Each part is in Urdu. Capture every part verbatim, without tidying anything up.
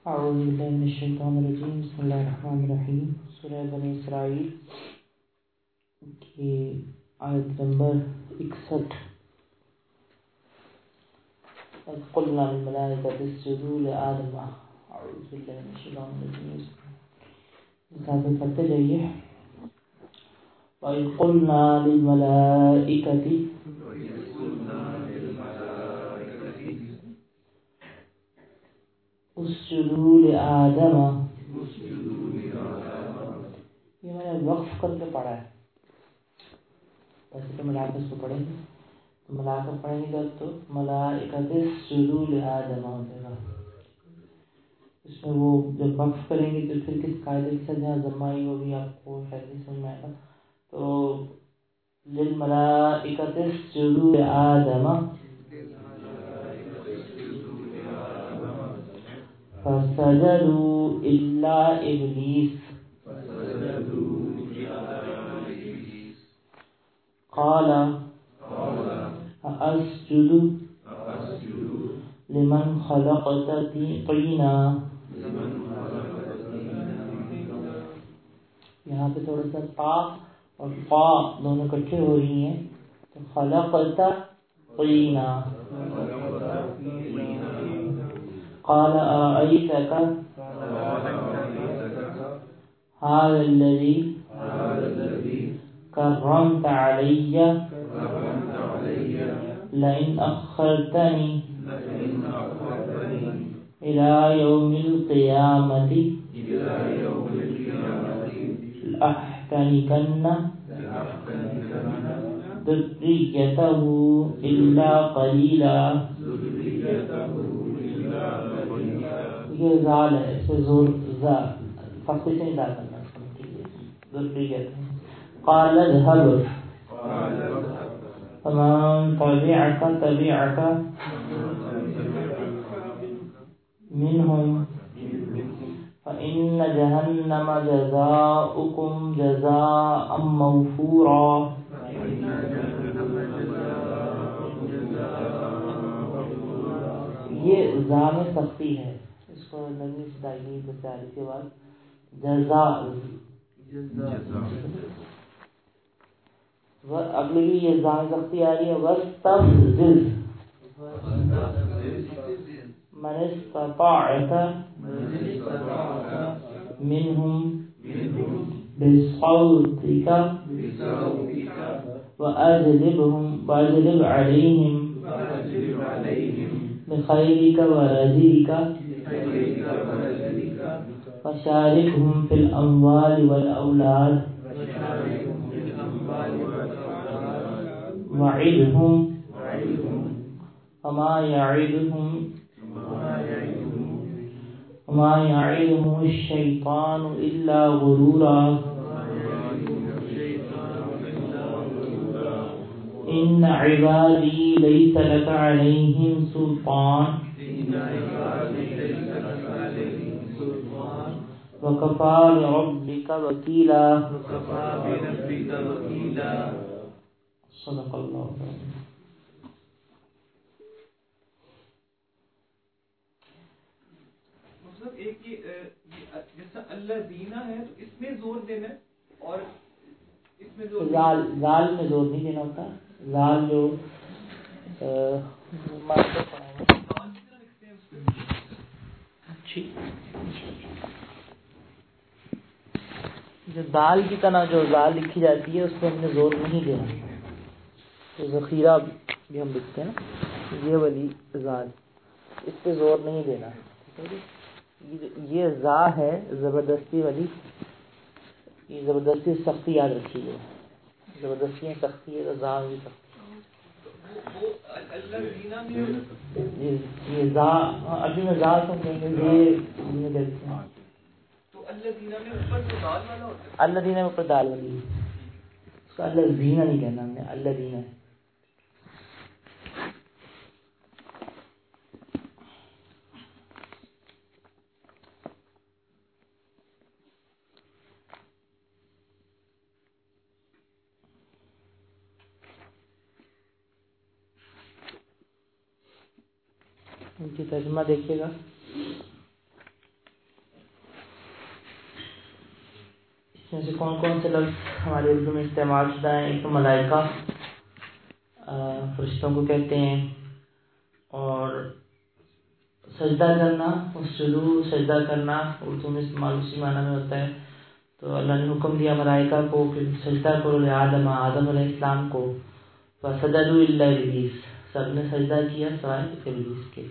اعوذ باللہ من الشیطان الرجیم بسم اللہ الرحمن الرحیم سورہ بنی اسرائیل کی آیت نمبر اکسٹھ. اذ قلنا للملائکۃ اسجدوا لآدم. اعوذ باللہ من الشیطان الرجیم. ساتھ پڑھتے جائیے. وَإِذْ قُلْنَا لِلْمَلَائِكَةِ اسجدوا لآدم. یہ میں نے وقف کر کے پڑھا ہے. ویسے تو ملا کے اس کو پڑھیں گے تو ملا کر پڑھیں گے تو ملائکۃ اسجدوا لآدم ہو جائے گا. اس میں وہ جب وقف کریں گے تو پھر کس قاعدے کے ساتھ جہاں ضمائی ہوگی آپ کو شاید نہیں سمجھ میں آئے گا. تو للملائکۃ اسجدوا لآدم فسجدوا الا ابلیس قال اسجد لمن خلقت طینا. یہاں پہ تھوڑا سا تا اور قا دونوں اکٹھے ہو رہی ہیں تو خلقت طینا. قال أرأيتك هذا الذي كرمت علي لئن أخرتني إلى يوم القيامة لأحتنكن ذريته إلا قليلا. یہ زال ہے, اس سے زور زال فخر سے ادا کرنا ذریت. قال اذهب فمن تبعك تبعك منهم فإن جهنم جزاؤكم جزاء موفورا. یہ زا میں سختی ہے, اس کو نرمی سے ادائیگی بتانے کے بعد جزا اگلی بھی یہ زا میں سختی آ رہی ہے. واستفزز من استطاعت منهم بصوتك وأجلبهم وأجلب عليهم بخيرك ورزقك وشاركهم في الأموال والأولاد وعدهم وما يعدهم وما يعدهم الشيطان إلا غرورا. إن عبادي ليس لك عليهم سلطان وكفى بربك وكيلا. صدق الله. مطلب ایک یہ جیسا اللہ دینا ہے تو اس میں زور دینا ہے اور اس میں زور زال زال میں زور نہیں دینا ہوتا. زال جو جو دال کی طرح جو زال لکھی جاتی ہے اس پہ ہم نے زور نہیں دینا. تو ذخیرہ بھی ہم لکھتے ہیں نا, یہ والی زال, اس پہ زور نہیں دینا. یہ زا ہے زبردستی والی, یہ زبردستی سختی یاد رکھیے. زبردستی سختی ہے تو زا بھی سختی. یہ زا ابھی میں زا سمجھیں گے یہ تو اللہ دینا میں اوپر تو دال والا ہوتا ہے. اللہ دینا میں اوپر دال والی, اس کو اللہ دینا نہیں کہنا ہم نے, اللہ دینا ہے. ان کی ترجمہ دیکھیے گا. اس میں سے کون کون سے لفظ ہمارے اردو میں استعمال شدہ ہیں؟ ایک تو ملائکہ فرشتوں کو کہتے ہیں، اور سجدہ کرنا، اسجدوا سجدہ کرنا اردو میں استعمال اسی معنی میں ہوتا ہے۔ تو اللہ نے حکم دیا ملائکہ کو کہ سجدہ کرو آدم آدم علیہ السلام کو، فسجدوا الا ابلیس، سب نے سجدہ کیا سوائے ابلیس کے۔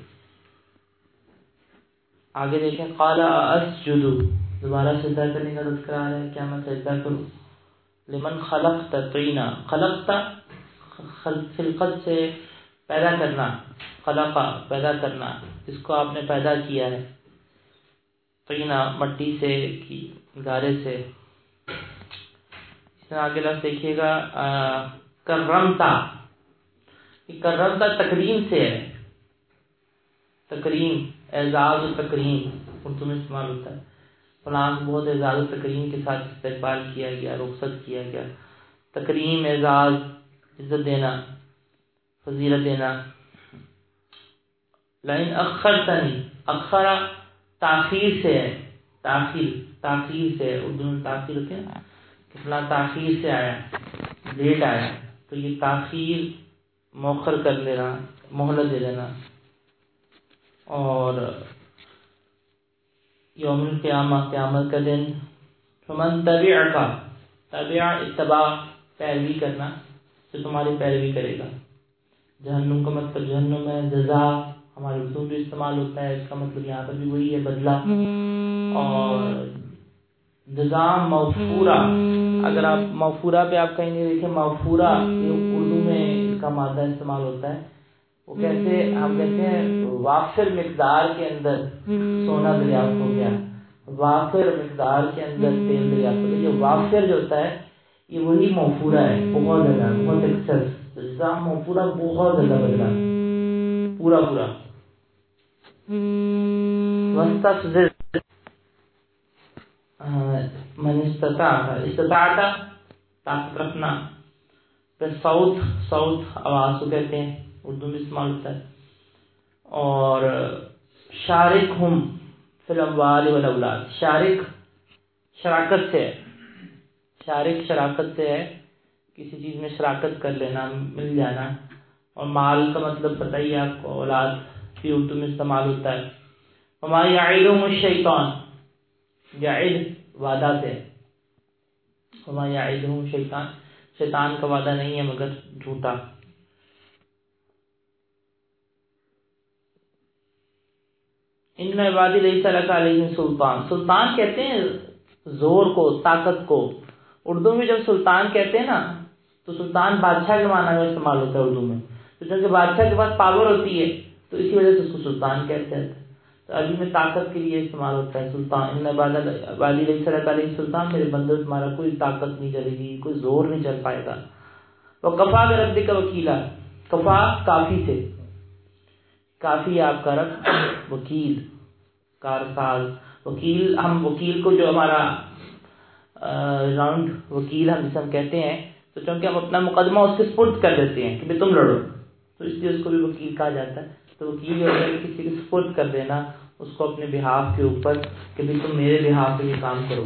آگے دیکھیں قال اسجد، دوبارہ سجدہ کرنے کا تذکرہ آ رہا ہے، کیا میں سجدہ کروں؟ لمن خلقت طینا، خلقت خلقت سے پیدا کرنا، خلقہ پیدا کرنا، جس کو آپ نے پیدا کیا ہے، طینا مٹی سے، کی گارے سے۔ اس میں آگے لفظ دیکھیے گا کرمتا، یہ کرمتا تکریم سے ہے، تکریم، اعزاز و تکریم اردو میں استعمال ہوتا ہے۔ فلاں بہت اعزاز و تکریم کے ساتھ استقبال کیا گیا، رخصت کیا گیا۔ تکریم، اعزاز، عزت دینا، فضیلت دینا۔ لئن اخرتنی، اخرا تاخیر سے ہے، تاخیر تاخیر سے ہے، اردو میں تاخیر ہوتے ہیں کہ فلاں تاخیر سے آیا، لیٹ آیا، تو یہ تاخیر مؤخر کر لینا، مہلت دے دینا۔ اور یوم القیامہ، قیامت کا دن، فمن تبعک، تبع اتباع پیروی کرنا، جو تمہاری پیروی کرے گا۔ جہنم کا مطلب جہنم ہے، جزا ہمارے اردو میں استعمال ہوتا ہے، اس کا مطلب یہاں پر بھی وہی ہے، بدلہ۔ اور جزا موفورہ، اگر آپ موفورہ پہ آپ کہیں گے دیکھیں موفورہ، یہ اردو میں اس کا مادہ استعمال ہوتا ہے، وہ کیسے ہم کہتے ہیں وافر مقدار کے اندر سونا دریافت ہو گیا، وافر مقدار کے اندر تیل دریافت ہو گیا۔ جو وافر جو ہوتا ہے یہ وہی موفورہ ہے، بہت زیادہ، بہت ایکسس۔ جزا موفورہ بہت زیادہ بدلا، پورا پورا۔ واستفزز من استطاع، استطاعت طاقت رکھنا، پھر صوت، صوت آواز کو کہتے ہیں، اردو میں استعمال ہوتا ہے۔ اور شارکہم فی الاموال والاولاد، شارک شراکت سے ہے، شارک شراکت سے ہے، کسی چیز میں شراکت کر لینا، مل جانا۔ اور مال کا مطلب پتہ ہی آپ کو، اولاد بھی اردو میں استعمال ہوتا ہے۔ وما یعدہم الشیطان، یعد وعدہ سے، وما یعدہم شیطان، شیطان کا وعدہ نہیں ہے مگر جھوٹا۔ ان عبادی لیس لک علیہم سلطان، سلطان کہتے ہیں زور کو، طاقت کو۔ اردو میں جب سلطان کہتے ہیں نا تو سلطان بادشاہ کے معنی میں استعمال ہوتا ہے اردو میں، تو جب بادشاہ کے پاس پاور ہوتی ہے تو اسی وجہ سے اس کو سلطان کہتے ہیں۔ تو عربی میں طاقت کے لیے استعمال ہوتا ہے سلطان۔ ان عبادی لیس لک علیہم سلطان، میرے بندے تمہارا کوئی طاقت نہیں چلے گی، کوئی زور نہیں چل پائے گا۔ وکفیٰ بربک وکیلا، کفا کافی سے، کافی آپ کا رب وکیل، کارساز۔ وکیل، ہم وکیل کو جو ہمارا راؤنڈ وکیل ہم جسے ہم کہتے ہیں، تو چونکہ ہم اپنا مقدمہ اس کے سپرد کر دیتے ہیں کہ بھئی تم لڑو، تو اس لیے اس کو بھی وکیل کہا جاتا ہے۔ تو وکیل جو ہے کسی کے سپرد کر دینا اس کو اپنے بہاف کے اوپر کہ بھئی تم میرے بہاف پہ یہ کام کرو۔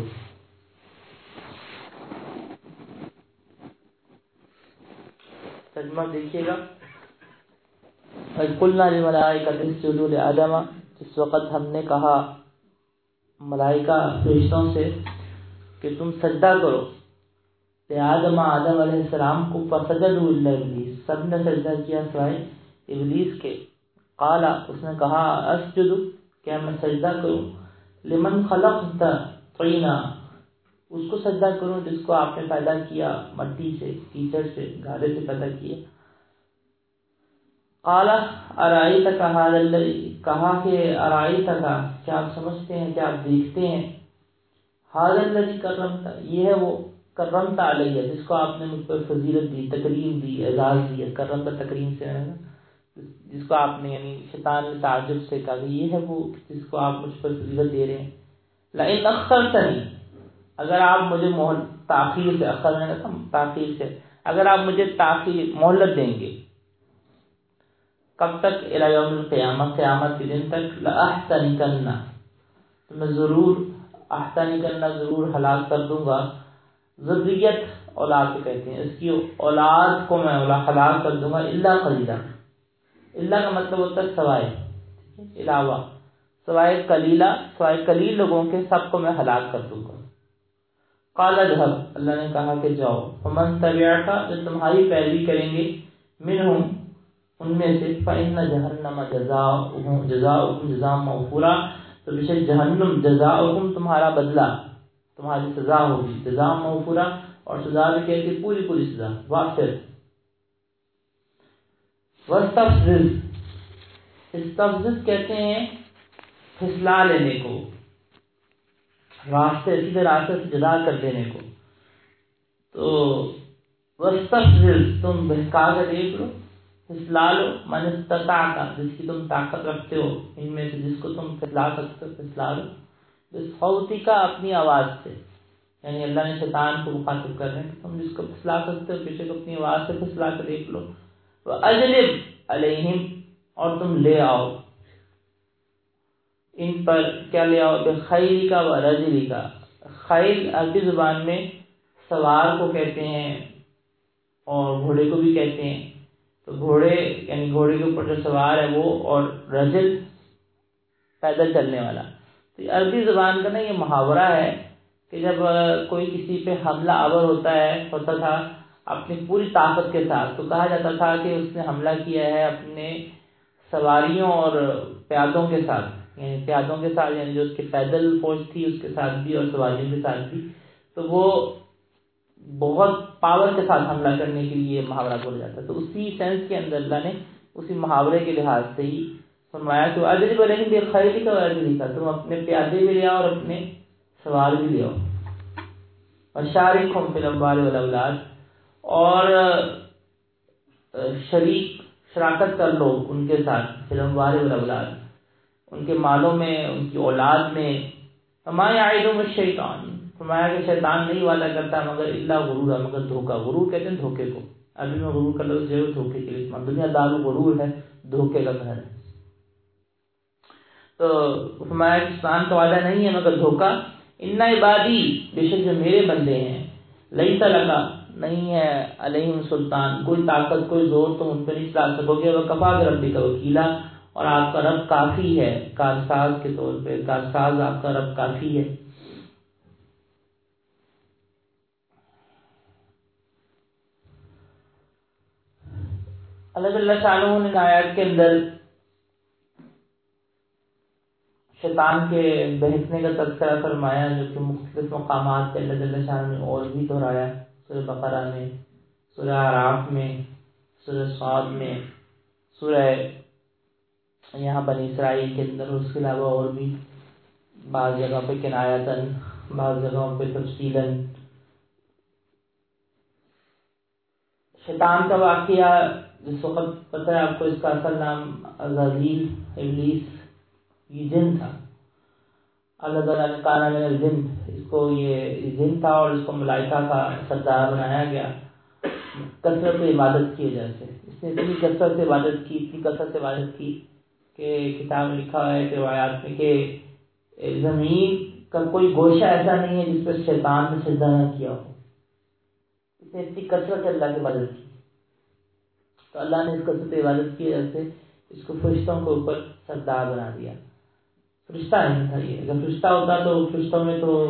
ترجمہ دیکھیے گا، وَإِذْ قُلْنَا لِلْمَلَائِكَةِ اسْجُدُوا لِآدَمَ، جس وقت ہم نے کہا ملائکہ فرشتوں سے کہ تم سجدہ کرو لآدم، آدم علیہ السلام کو، فسجدوا الا ابلیس، سب نے سجدہ کیا سوائے ابلیس کے۔ قال، اس نے کہا اسجد، کیا میں سجدہ کروں، لمن خلقت طینا، اس کو سجدہ کروں جس کو آپ نے پیدا کیا مٹی سے، کیچڑ سے، گارے سے پیدا کیا۔ قال ارأیتک ھذا الذی، کہا کہ ارأیتک، کیا آپ سمجھتے ہیں، کیا آپ دیکھتے ہیں، ھذا الذی کرمت، یہ ہے وہ کرمت علیہ جس کو آپ نے مجھ پر فضیلت دی، تکریم دی، اعزاز دیا۔ کرمت تکریم سے ہے نا، جس کو آپ نے، یعنی شیطان نے تعجب سے کہا کہ یہ ہے وہ جس کو آپ مجھ پر فضیلت دے رہے ہیں۔ لئن اخرتنی، اگر آپ مجھے مہلت، تاخیر سے، اخر میں تھا تاخیر سے، اگر آپ مجھے تاخیر مہلت دیں گے، کب تک، الی یوم القیامہ، قیامت کے دن تک، لأحتنکن، تو میں ضرور، احتنکن ضرور ہلاک کر دوں گا، ذریت اولاد کو کہتے ہیں، اس کی اولاد کو میں ہلاک کر دوں گا، الا قلیلا، الا کا مطلب ہوتا ہے سوائے، علاوہ، سوائے قلیلا، سوائے قلیل لوگوں کے سب کو میں ہلاک کر دوں گا۔ قال اذهب، اللہ نے کہا کہ جاؤ، فمن تبعک، جو تمہاری پیروی کریں گے، منہم، ان میں سے، فإن جہنم جزاؤہم جزاؤہم جزاء موفورا، تو بے شک جہنم جزاؤہم تمہارا بدلہ، تمہاری سزا ہوگی، جزاء موفورا، اور سزا بھی کہتے ہیں پوری پوری سزا، وافر۔ واستفزز، استفزز کہتے ہیں پھسلا لینے کو، راستے سیدھے راستے سے جدا کر دینے کو۔ تو واستفزز، تم بہکا کر دیکھ لو، پھسلا لو، من استطاعت، جس کی تم طاقت رکھتے ہو، ان میں سے جس کو تم پھسلا سکتے ہو پھسلا لو، بصوتی کا، اپنی آواز سے، یعنی اللہ نے شیطان کو مخاطب کر رہے ہیں کہ تم جس کو پھسلا سکتے ہو پیچھے کو اپنی آواز سے پھسلا کے دیکھ لو۔ وَأَجْلِبْ عَلَيْهِمْ، اور تم لے آؤ ان پر، کیا لے آؤ، بِخَيْلِكَ وَرَجِلِكَ، خیل عربی زبان میں سوار کو کہتے ہیں اور گھوڑے کو بھی کہتے ہیں، تو گھوڑے یعنی گھوڑے کے اوپر جو سوار ہے وہ، اور رجل پیدل چلنے والا۔ تو یہ عربی زبان کا نا یہ محاورہ ہے کہ جب کوئی کسی پہ حملہ آور ہوتا ہے ہوتا تھا اپنی پوری طاقت کے ساتھ، تو کہا جاتا تھا کہ اس نے حملہ کیا ہے اپنے سواریوں اور پیادوں کے ساتھ، یعنی پیادوں کے ساتھ، یعنی جو اس کے پیدل فوج تھی اس کے ساتھ بھی اور سواریوں کے ساتھ بھی، تو وہ بہت پاور کے ساتھ حملہ کرنے کے لیے محاورہ بولا جاتا ہے۔ تو اسی سینس کے اندر اللہ نے اسی محاورے کے لحاظ سے ہی فرمایا کہ اجلب علیہم بخیلک ورجلک، تم اپنے پیادے بھی لے آؤ اور اپنے سوار بھی لے آؤ، وشارکہم فی الاموال والاولاد، اور شریک شراکت کر لو ان کے ساتھ، فی الاموال والاولاد، ان کے مالوں میں، ان کی اولاد میں۔ وما یعدہم الشیطان، فرمایا کہ شیطان نہیں وعدہ کرتا مگر الا غرورا، مگر دھوکہ۔ غرور کہتے ہیں دھوکے کو، عربی میں غرور کا لفظ جو ہے دھوکے کے لیے استعمال، دنیا دار غرور ہے، دھوکے کا گھر ہے۔ تو فرمایا کہ شیطان کا وعدہ نہیں ہے مگر دھوکہ۔ ان عبادی، بے شک جو میرے بندے ہیں، لیس لک، نہیں ہے علیہم سلطان، کوئی طاقت کوئی زور تم ان پہ نہیں چلا سکو گے، وکفیٰ بربک وکیلا، اور آپ کا رب کافی ہے کارساز کے طور پہ، کارساز آپ کا رب کافی ہے۔ اللہ جل شانہ نے آیات کے اندر شیطان کے بہکنے کا تذکرہ فرمایا، جو کہ مختلف مقامات پہ اللہ جل شانہ نے اور بھی دہرایا، سورہ بقرہ میں، سورہ اعراف میں، سورہ صاد میں، سورہ یہاں بنی اسرائیل کے اندر، اس کے علاوہ اور بھی بعض جگہ پہ کنایتاً، بعض جگہوں پہ تفصیلاً۔ شیطان کا واقعہ جس وقت پتہ ہے آپ کو، اس کا اصل نام عزازیل، ابلیس، یہ جن تھا، اللہ تعالیٰ نے کہا من الجن، اس کو یہ جن تھا اور اس کو ملائکہ کا سردار بنایا گیا کثرت عبادت کی وجہ سے۔ اس نے اتنی کثرت سے عبادت کی، اتنی کثرت سے عبادت کی کہ کتاب میں لکھا ہوا ہے کہ روایات میں کہ زمین کا کوئی گوشہ ایسا نہیں ہے جس پر شیطان نے سجدہ نہ کیا ہو، اس نے اتنی کثرت سے اللہ کی عبادت کی۔ تو اللہ نے اس کثرت عبادت کی وجہ سے اس کو فرشتوں کے اوپر سردار بنا دیا۔ فرشتہ نہیں تھا یہ، اگر فرشتہ ہوتا تو فرشتوں میں تو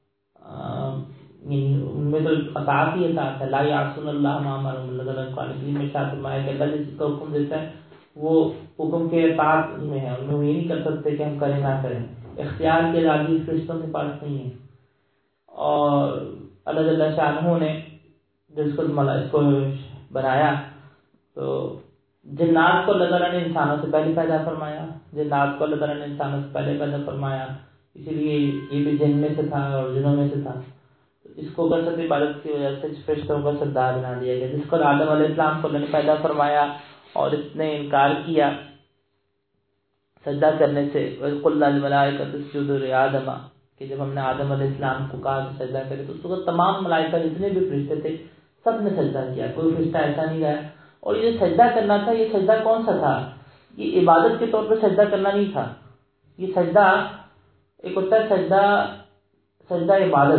ان میں تو اطاعت ہی اطاعت ہے، لا یعصون اللہ ما امرهم، اللہ تعالیٰ قرآن کریم میں ارشاد فرمایا کہ اللہ جس کا حکم دیتا ہے وہ حکم کے اطاعت میں ہے، ان میں وہ یہ نہیں کر سکتے کہ ہم کریں نہ کریں، اختیار کی آزادی فرشتوں کے پاس نہیں ہے۔ اور اللہ جل شانہ نے جس کو اس کو بنایا تو جنات کو اللہ تعالیٰ نے انسانوں سے پہلے پیدا فرمایا، جنات کو اللہ تعالیٰ نے انسانوں سے پہلے پیدا فرمایا، اسی لیے یہ بھی جن میں سے تھا اور جنوں میں سے تھا۔ اس کو کثرت عبادت کی وجہ سے فرشتوں کا سردار بنا دیا گیا، جس کو آدم علیہ السلام کو اللہ نے پیدا فرمایا اور اس نے انکار کیا سجدہ کرنے سے۔ وَقُلْنَا لِلْمَلَائِكَةِ اسْجُدُوا لِآدَمَ، کہ جب ہم نے آدم علیہ السلام کو کہا کہ سجدہ کرے تو اس وقت تمام ملائکہ جتنے بھی فرشتے تھے سب نے سجدہ کیا، کوئی فرشتہ ایسا نہیں رہا۔ اور یہ سجدہ کرنا تھا، یہ سجدہ کون سا تھا؟ یہ عبادت کے طور پہ سجدہ کرنا نہیں تھا، یہ سجدہ ایک ہوتا ہے سجدہ، سجدہ عبادت،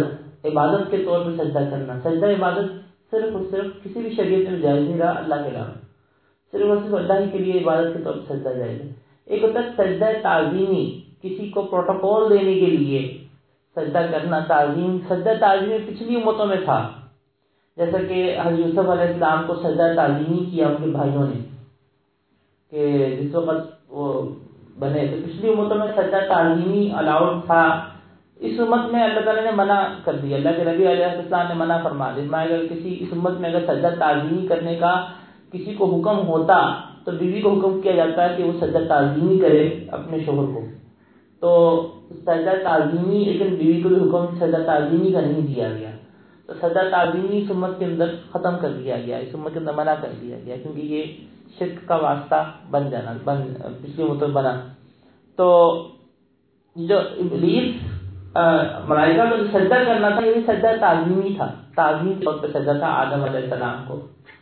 عبادت کے طور پر سجدہ کرنا. سجدہ عبادت صرف اور صرف کسی بھی شریعت میں جائز نہیں رہا اللہ کے علاوہ, صرف اور صرف اللہ ہی کے لیے عبادت کے طور پر سجدہ جائز ہے. ایک ہوتا ہے سجدہ تعظیمی, کسی کو پروٹوکول دینے کے لیے سجدہ کرنا. تعظیم, سجدہ تعظیمی پچھلی امتوں میں تھا, جیسا کہ حضرت یوسف علیہ السلام کو سجدہ تعظیمی کیا ان کے بھائیوں نے, کہ جس وقت وہ بنے تو پچھلی امتوں میں سجدہ تعظیمی الاؤڈ تھا. اس امت میں اللہ تعالیٰ نے منع کر دیا, اللہ کے نبی علیہ السلام نے منع فرما دیا. اگر کسی اس امت میں اگر سجدہ تعظیمی کرنے کا کسی کو حکم ہوتا تو بیوی کو حکم کیا جاتا ہے کہ وہ سجدہ تعظیمی کرے اپنے شوہر کو. تو سجدہ تعظیمی, لیکن بیوی کو بھی حکم سجدہ تعظیمی کا نہیں دیا گیا. تو سجدہ تعظیمی اس امت کے اندر ختم کر دیا گیا, اس امت کے اندر منع کر دیا گیا, کیونکہ یہ شرک کا واسطہ بن جانا بن پچھلی امت بنا. تو جو ابلیس ملائکہ کو سجدہ کرنا تھا, یہ بھی سجدہ تعظیمی تھا, تعظیم کے طور پہ سجدہ تھا آدم علیہ السلام کو.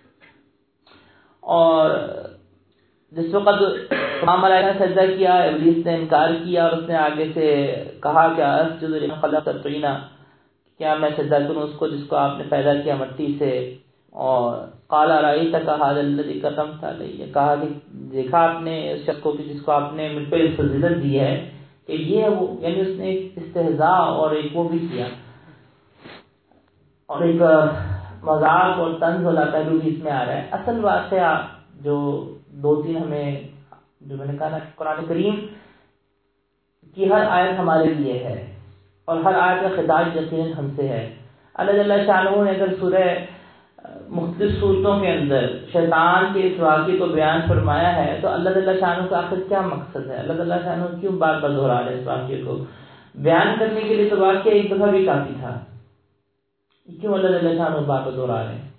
اور جس وقت تمام ملائکہ نے سجدہ کیا, ابلیس نے انکار کیا اور اس نے آگے سے کہا کہ اسجد لمن خلقت طینا, کیا میں سجدہ کروں اس کو جس کو آپ نے پیدا کیا مٹی سے. اور قال ارأیتک ھذا الذی کرمت علی, کہا کہ دیکھا آپ نے اس شخص کو جس کو آپ نے مجھ پہ فضیلت دی ہے, کہ یہ ہے وہ, یعنی اس نے ایک استہزاء اور ایک وہ بھی کیا, اور ایک مذاق اور طنز والا پہلو بھی اس میں آ رہا ہے. اصل واقعہ جو دو تین ہمیں, جو میں نے کہا نا, قرآن کریم کی ہر آیت ہمارے لیے ہے اور ہر آیت کا خطاب یقیناً ہم سے ہے. اللہ جل شانہ نے اگر سورہ مختلف صورتوں کے اندر شیطان کے اس واقعے کو بیان فرمایا ہے تو اللہ جل شانہ کا آخر کیا مقصد ہے؟ اللہ جل شانہ کیوں بار بار دہرا رہے اس واقعے کو؟ بیان کرنے کے لیے تو واقعہ ایک دفعہ بھی کافی تھا, کیوں اللہ جل شانہ بار بار دہرا رہے ہیں؟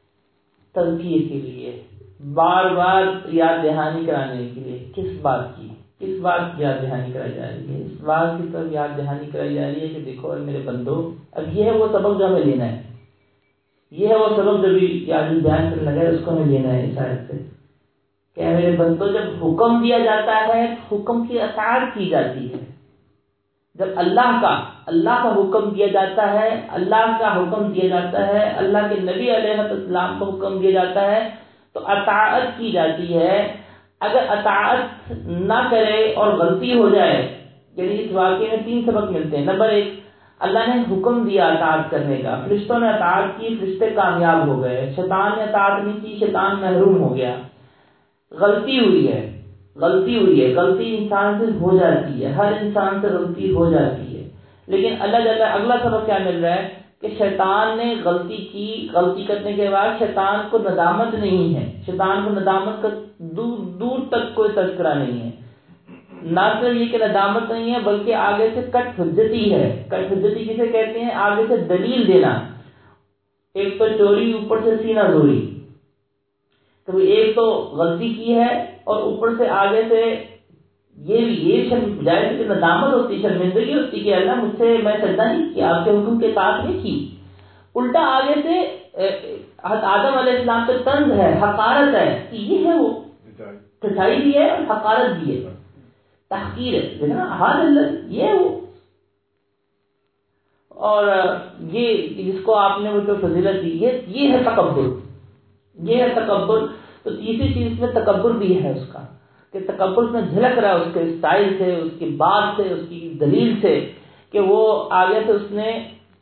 تذکیر کے لیے, بار بار یاد دہانی کرانے کے لیے. کس بات کی کس بات کی یاد دہانی کرائی جا رہی ہے؟ اس بات کی طرف یاد دہانی کرائی جا رہی ہے کہ دیکھو اے میرے بندو, اب یہ ہے وہ سبق جو ہمیں لینا ہے, یہ ہے وہ سبق جو بھی یاد بیان کرنے لگا ہے اس کو ہمیں لینا ہے اس آیت سے, کہ اے میرے بندو جب حکم دیا جاتا ہے حکم کی اطاعت کی جاتی ہے. جب اللہ کا اللہ کا حکم دیا جاتا ہے, اللہ کا حکم دیا جاتا ہے, اللہ کے نبی علیہ السلام کو حکم دیا جاتا ہے تو اطاعت کی جاتی ہے. اگر اطاعت نہ کرے اور غلطی ہو جائے, یعنی اس واقعے میں تین سبق ملتے ہیں. نمبر ایک, اللہ نے حکم دیا اطاعت کرنے کا, فرشتوں نے اطاعت کی, فرشتے کامیاب ہو گئے. شیطان نے اطاعت نہیں کی, شیطان محروم ہو گیا. غلطی ہوئی ہے غلطی ہوئی ہے غلطی انسان سے ہو جاتی ہے, ہر انسان سے غلطی ہو جاتی ہے. لیکن اللہ جل اگلا سبق کیا مل رہا ہے کہ شیطان نے غلطی کی, غلطی کرنے کے بعد شیطان کو ندامت نہیں ہے, شیطان کو ندامت کا دور دور تک کوئی تذکرہ نہیں ہے. نہ صرف یہ کہ ندامت نہیں ہے بلکہ آگے سے کٹ حجتی ہے. کٹ حجتی کسے کہتے ہیں؟ آگے سے دلیل دینا. ایک تو چوری, اوپر سے سینہ زوری. کبھی ایک تو غلطی کی ہے اور اوپر سے آگے سے یہ بھی یہ شرم جائز کی ندامت ہوتی, شرمندگی ہوتی کہ اللہ مجھ سے میں سجدہ نہیں کیا, آپ کے حکم کے اطاعت نہیں کی. الٹا آگے سے آدم علیہ السلام پہ طنز ہے, حقارت ہے, کہ یہ ہے وہ سچائی بھی ہے اور حقارت بھی ہے, تحقیر ہے نا, حال اللہ یہ ہے وہ. اور یہ جس کو آپ نے مجھ پہ فضیلت دی, یہ یہ ہے تکبر, یہ ہے تکبر. تو تیسری چیز میں تکبر بھی ہے اس کا, کہ تکبر میں جھلک رہا ہے اس کے اسٹائل سے, اس کی بات سے, اس کی دلیل سے, کہ وہ آگے سے اس نے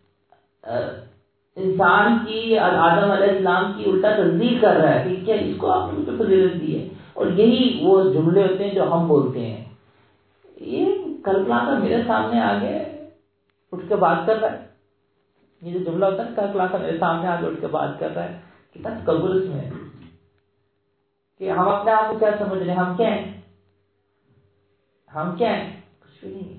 انسان کی اور آدم علیہ السلام کی الٹا تصدیق کر رہا ہے کہ کیا اس کو آپ نے مجھ پہ فضیلت دی ہے. اور یہی وہ جملے ہوتے ہیں جو ہم بولتے ہیں. یہ کلپنا کر میرے سامنے آگے اٹھ کے بات کر رہا ہے, یہ جو جملہ ہوتا ہے نا, کلپنا کر میرے سامنے آگے اٹھ کے بات کر رہا ہے, کتنا تکبر اس میں ہے کہ ہم اپنے آپ کو کیا سمجھ رہے ہیں, ہم کیا ہیں, ہم کیا ہیں, کچھ بھی نہیں.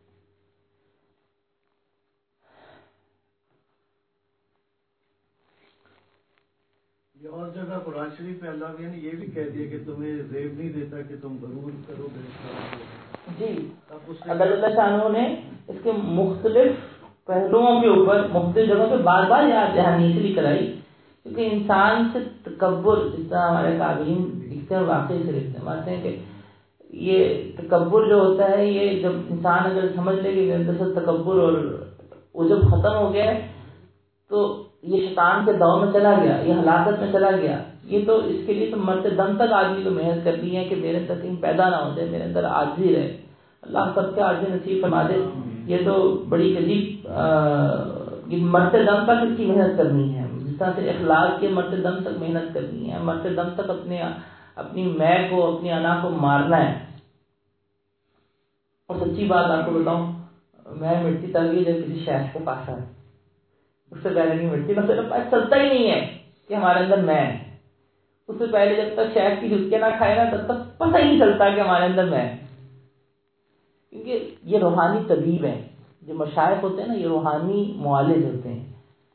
یہ اور جگہ قرآن شریف میں اللہ نے یہ بھی کہہ دیا کہ تمہیں زیب نہیں دیتا کہ تم غرور کرو گے. جی, اللہ شانہ نے اس کے مختلف پہلوؤں کے اوپر مختلف جگہوں پہ بار بار یاد دہانی اس لیے کرائی کیونکہ انسان سے تکبر, جس طرح ہمارے قابلین لکھتے ہیں واقعی سے لکھتے ہیں, مانتے ہیں کہ یہ تکبر جو ہوتا ہے, یہ جب انسان اگر سمجھ لے کہ اندر سے تکبر اور وہ جب ختم ہو گیا تو یہ شیطان کے دور میں چلا گیا، یہ ہلاکت میں چلا گیا. یہ تو اس کے لیے تو مرتے دم تک آدمی کو محنت کرنی ہے کہ میرے اندر کہیں پیدا نہ ہو جائے، میرے اندر عاجزی رہے. اللہ سب کے عاجزی نصیب فرما دے. یہ تو بڑی عجیب، مرتے دم تک اس کی محنت کرنی ہے. جس طرح سے اخلاق کے مرتے دم تک محنت کرنی ہے، مرتے دم تک اپنے اپنی میں کو، اپنی انا کو مارنا ہے. اور سچی بات آپ کو بتاؤں، میں مٹتی تب ہی جب کسی شیخ کو پاسا ہے، اس سے پہلے نہیں مٹتی. مطلب چلتا ہی نہیں ہے کہ ہمارے اندر میں ہے. اس سے پہلے جب تک شیخ کی جھٹکے نہ کھائے نا تب تک پتہ ہی نہیں چلتا کہ ہمارے اندر میں ہے. کیونکہ یہ روحانی طبیب ہیں. جو مشائخ ہوتے ہیں نا، یہ روحانی معالج ہوتے ہیں.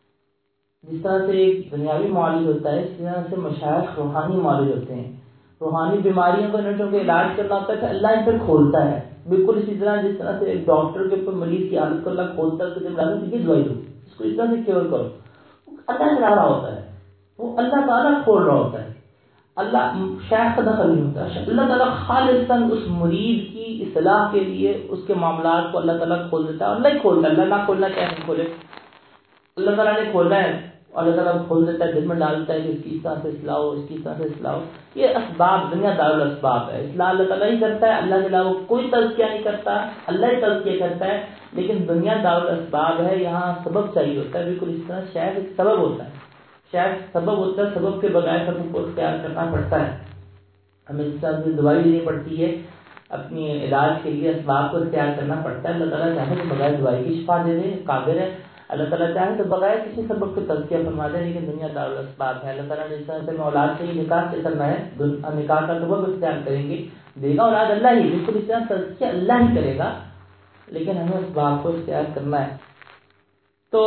جس طرح سے ایک دنیاوی معالج ہوتا ہے، اس طرح سے مشائخ روحانی معالج ہوتے ہیں. روحانی بیماریوں کو انہوں نے علاج کرنا ہوتا ہے کہ اللہ ان پر کھولتا ہے. بالکل اسی طرح جس طرح سے ایک ڈاکٹر کے اوپر مریض کی حالت کو اللہ کھولتا ہے، تو جب ڈاکٹر یہ دوائی دو، اس کو اس طرح سے کیور کرو، اللہ چلا رہا ہوتا ہے، وہ اللہ تعالیٰ کھول رہا ہوتا ہے. اللہ شیخ کا دخل نہیں ہوتا. اللہ تعالیٰ خالصاً اس مریض کی اصلاح کے لیے اس کے معاملات کو اللہ تعالیٰ کھول دیتا ہے. اللہ ہی کھولتا ہے، اللہ نہ کھولنا چاہے نہیں کھولے. اللہ تعالیٰ نے کھولا ہے، اللہ تعالیٰ کھول دیتا ہے، دل میں ڈالتا ہے کہ اس کی اس طرح سے اصلاح ہو، اس کی اس طرح سے اصلاح ہو. یہ اسباب دنیا دار الاسباب ہے. اصلاح اللہ تعالیٰ ہی کرتا ہے، اللہ کے علاوہ کوئی تزکیہ نہیں کرتا، اللہ ہی تزکیہ کرتا ہے. لیکن دنیا دار الاسباب ہے، یہاں سبب چاہیے ہوتا ہے. بالکل اس طرح شاید ایک سبب ہوتا ہے، شاید سبب ہوتا ہے، سبب کے بغیر سبب کو اختیار کرنا پڑتا ہے. ہمیں اس طرح سے دوائی لینی پڑتی ہے، اپنی علاج کے لیے اسباب کو اختیار کرنا پڑتا ہے. اللہ تعالیٰ چاہے تو بغیر دوائی کی شفا دے دے، قادر ہے. اللہ تعالیٰ چاہے تو بغیر کسی سبب کو تزکیہ فرما دے. لیکن دنیا دار الاسباب ہے. اللہ تعالیٰ نے اس طرح سے اولاد سے ہی نکاح سے کرنا ہے، نکاح کا سبب اختیار کریں گے، دے گا اولاد اللہ ہی. بالکل اس طرح تزکیہ اللہ ہی کرے گا، لیکن ہمیں اسباب کو اختیار کرنا ہے. تو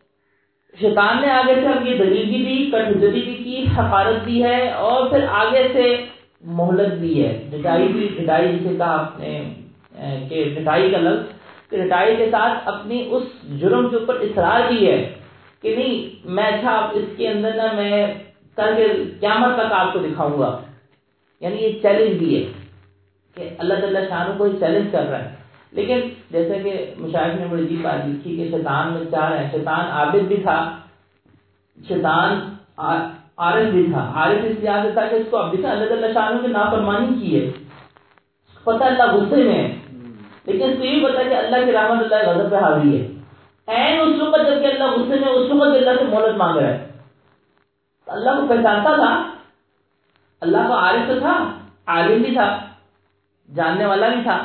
شیطان نے آگے سے اب یہ دلیل بھی دی، کٹھجری بھی کی، حقارت بھی ہے، اور پھر آگے سے مہلت بھی ہے. ڈٹائی بھی، ڈٹائی جسے کہا آپ نے کہ ڈٹائی کا لفظ، کہ ڈٹائی کے ساتھ اپنی اس جرم کے اوپر اصرار بھی ہے کہ نہیں میں اچھا اس کے اندر نا میں کل کے قیامت تک آپ کو دکھاؤں گا. یعنی یہ چیلنج بھی ہے کہ اللہ تعالیٰ شانوں کو چیلنج کر رہا ہے. لیکن جیسے کہ مشائخ نے بڑی عجیب بات لکھی کہ شیطان میں چار ہے. شیطان عابد بھی تھا، شیطان عارف بھی تھا. عارف اس لحاظ سے تھا کہ اس کو اب دیکھا اللہ تعالیٰ شانوں کی نافرمانی کی ہے، پتہ اللہ غصے میں ہے، لیکن اس کو یہ پتا کہ اللہ کی رحمت اللہ غضب پہ حاوی ہے. این اس وقت جب کہ اللہ غصے میں، اس وقت اللہ سے مہلت مانگ رہا ہے. تو اللہ کو پہچانتا تھا، اللہ کو عارف تو تھا، عالم بھی تھا، جاننے والا بھی تھا.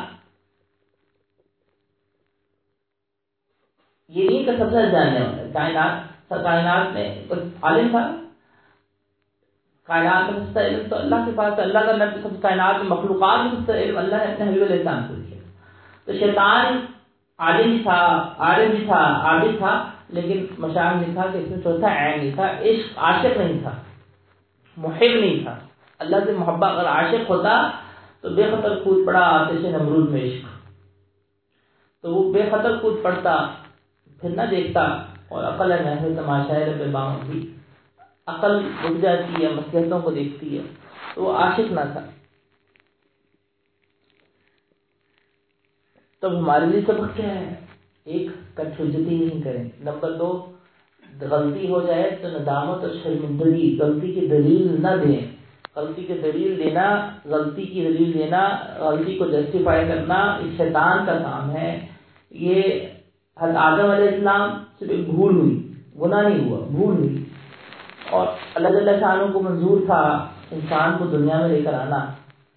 یہ نہیں کہ سب سے جاننے والا کائنات کائنات میں عالم تھا. کائنات میں سب علم تو اللہ کے پاس. اللہ کا نبی سب کائنات میں مخلوقات میں سب علم اللہ نے اپنے حبیب علیہ السلام کو دیا. تو شیطان عالم بھی تھا، عارف بھی تھا، عابد تھا، لیکن مشاہد نے کہا کہ اس میں چوتھا عین نہیں تھا، عشق، عاشق نہیں تھا، محب نہیں تھا. اللہ سے محبت اگر عاشق ہوتا تو بے خطر کود پڑا آتش نمرود میں عشق. تو وہ بے خطر کود پڑتا، پھر نہ دیکھتا. اور عقل ہے محض تماشائے رب بام بھی، عقل رک جاتی ہے، مصلحتوں کو دیکھتی ہے. تو وہ عاشق نہ تھا. تب ہمارے لیے سبق کیا ہے؟ ایک کٹ حجتی نہیں کریں. نمبر دو، غلطی ہو جائے تو ندامت اور شرمندگی، غلطی کی دلیل نہ دیں. غلطی کی دلیل دینا، غلطی کی دلیل دینا، غلطی کو جسٹیفائی کرنا ایک شیطان کا کام ہے. یہ حضرت آدم علیہ السلام صرف ایک بھول ہوئی، گناہ نہیں ہوا، بھول ہوئی. اور اللہ تعالیٰ شانوں کو منظور تھا انسان کو دنیا میں لے کر آنا.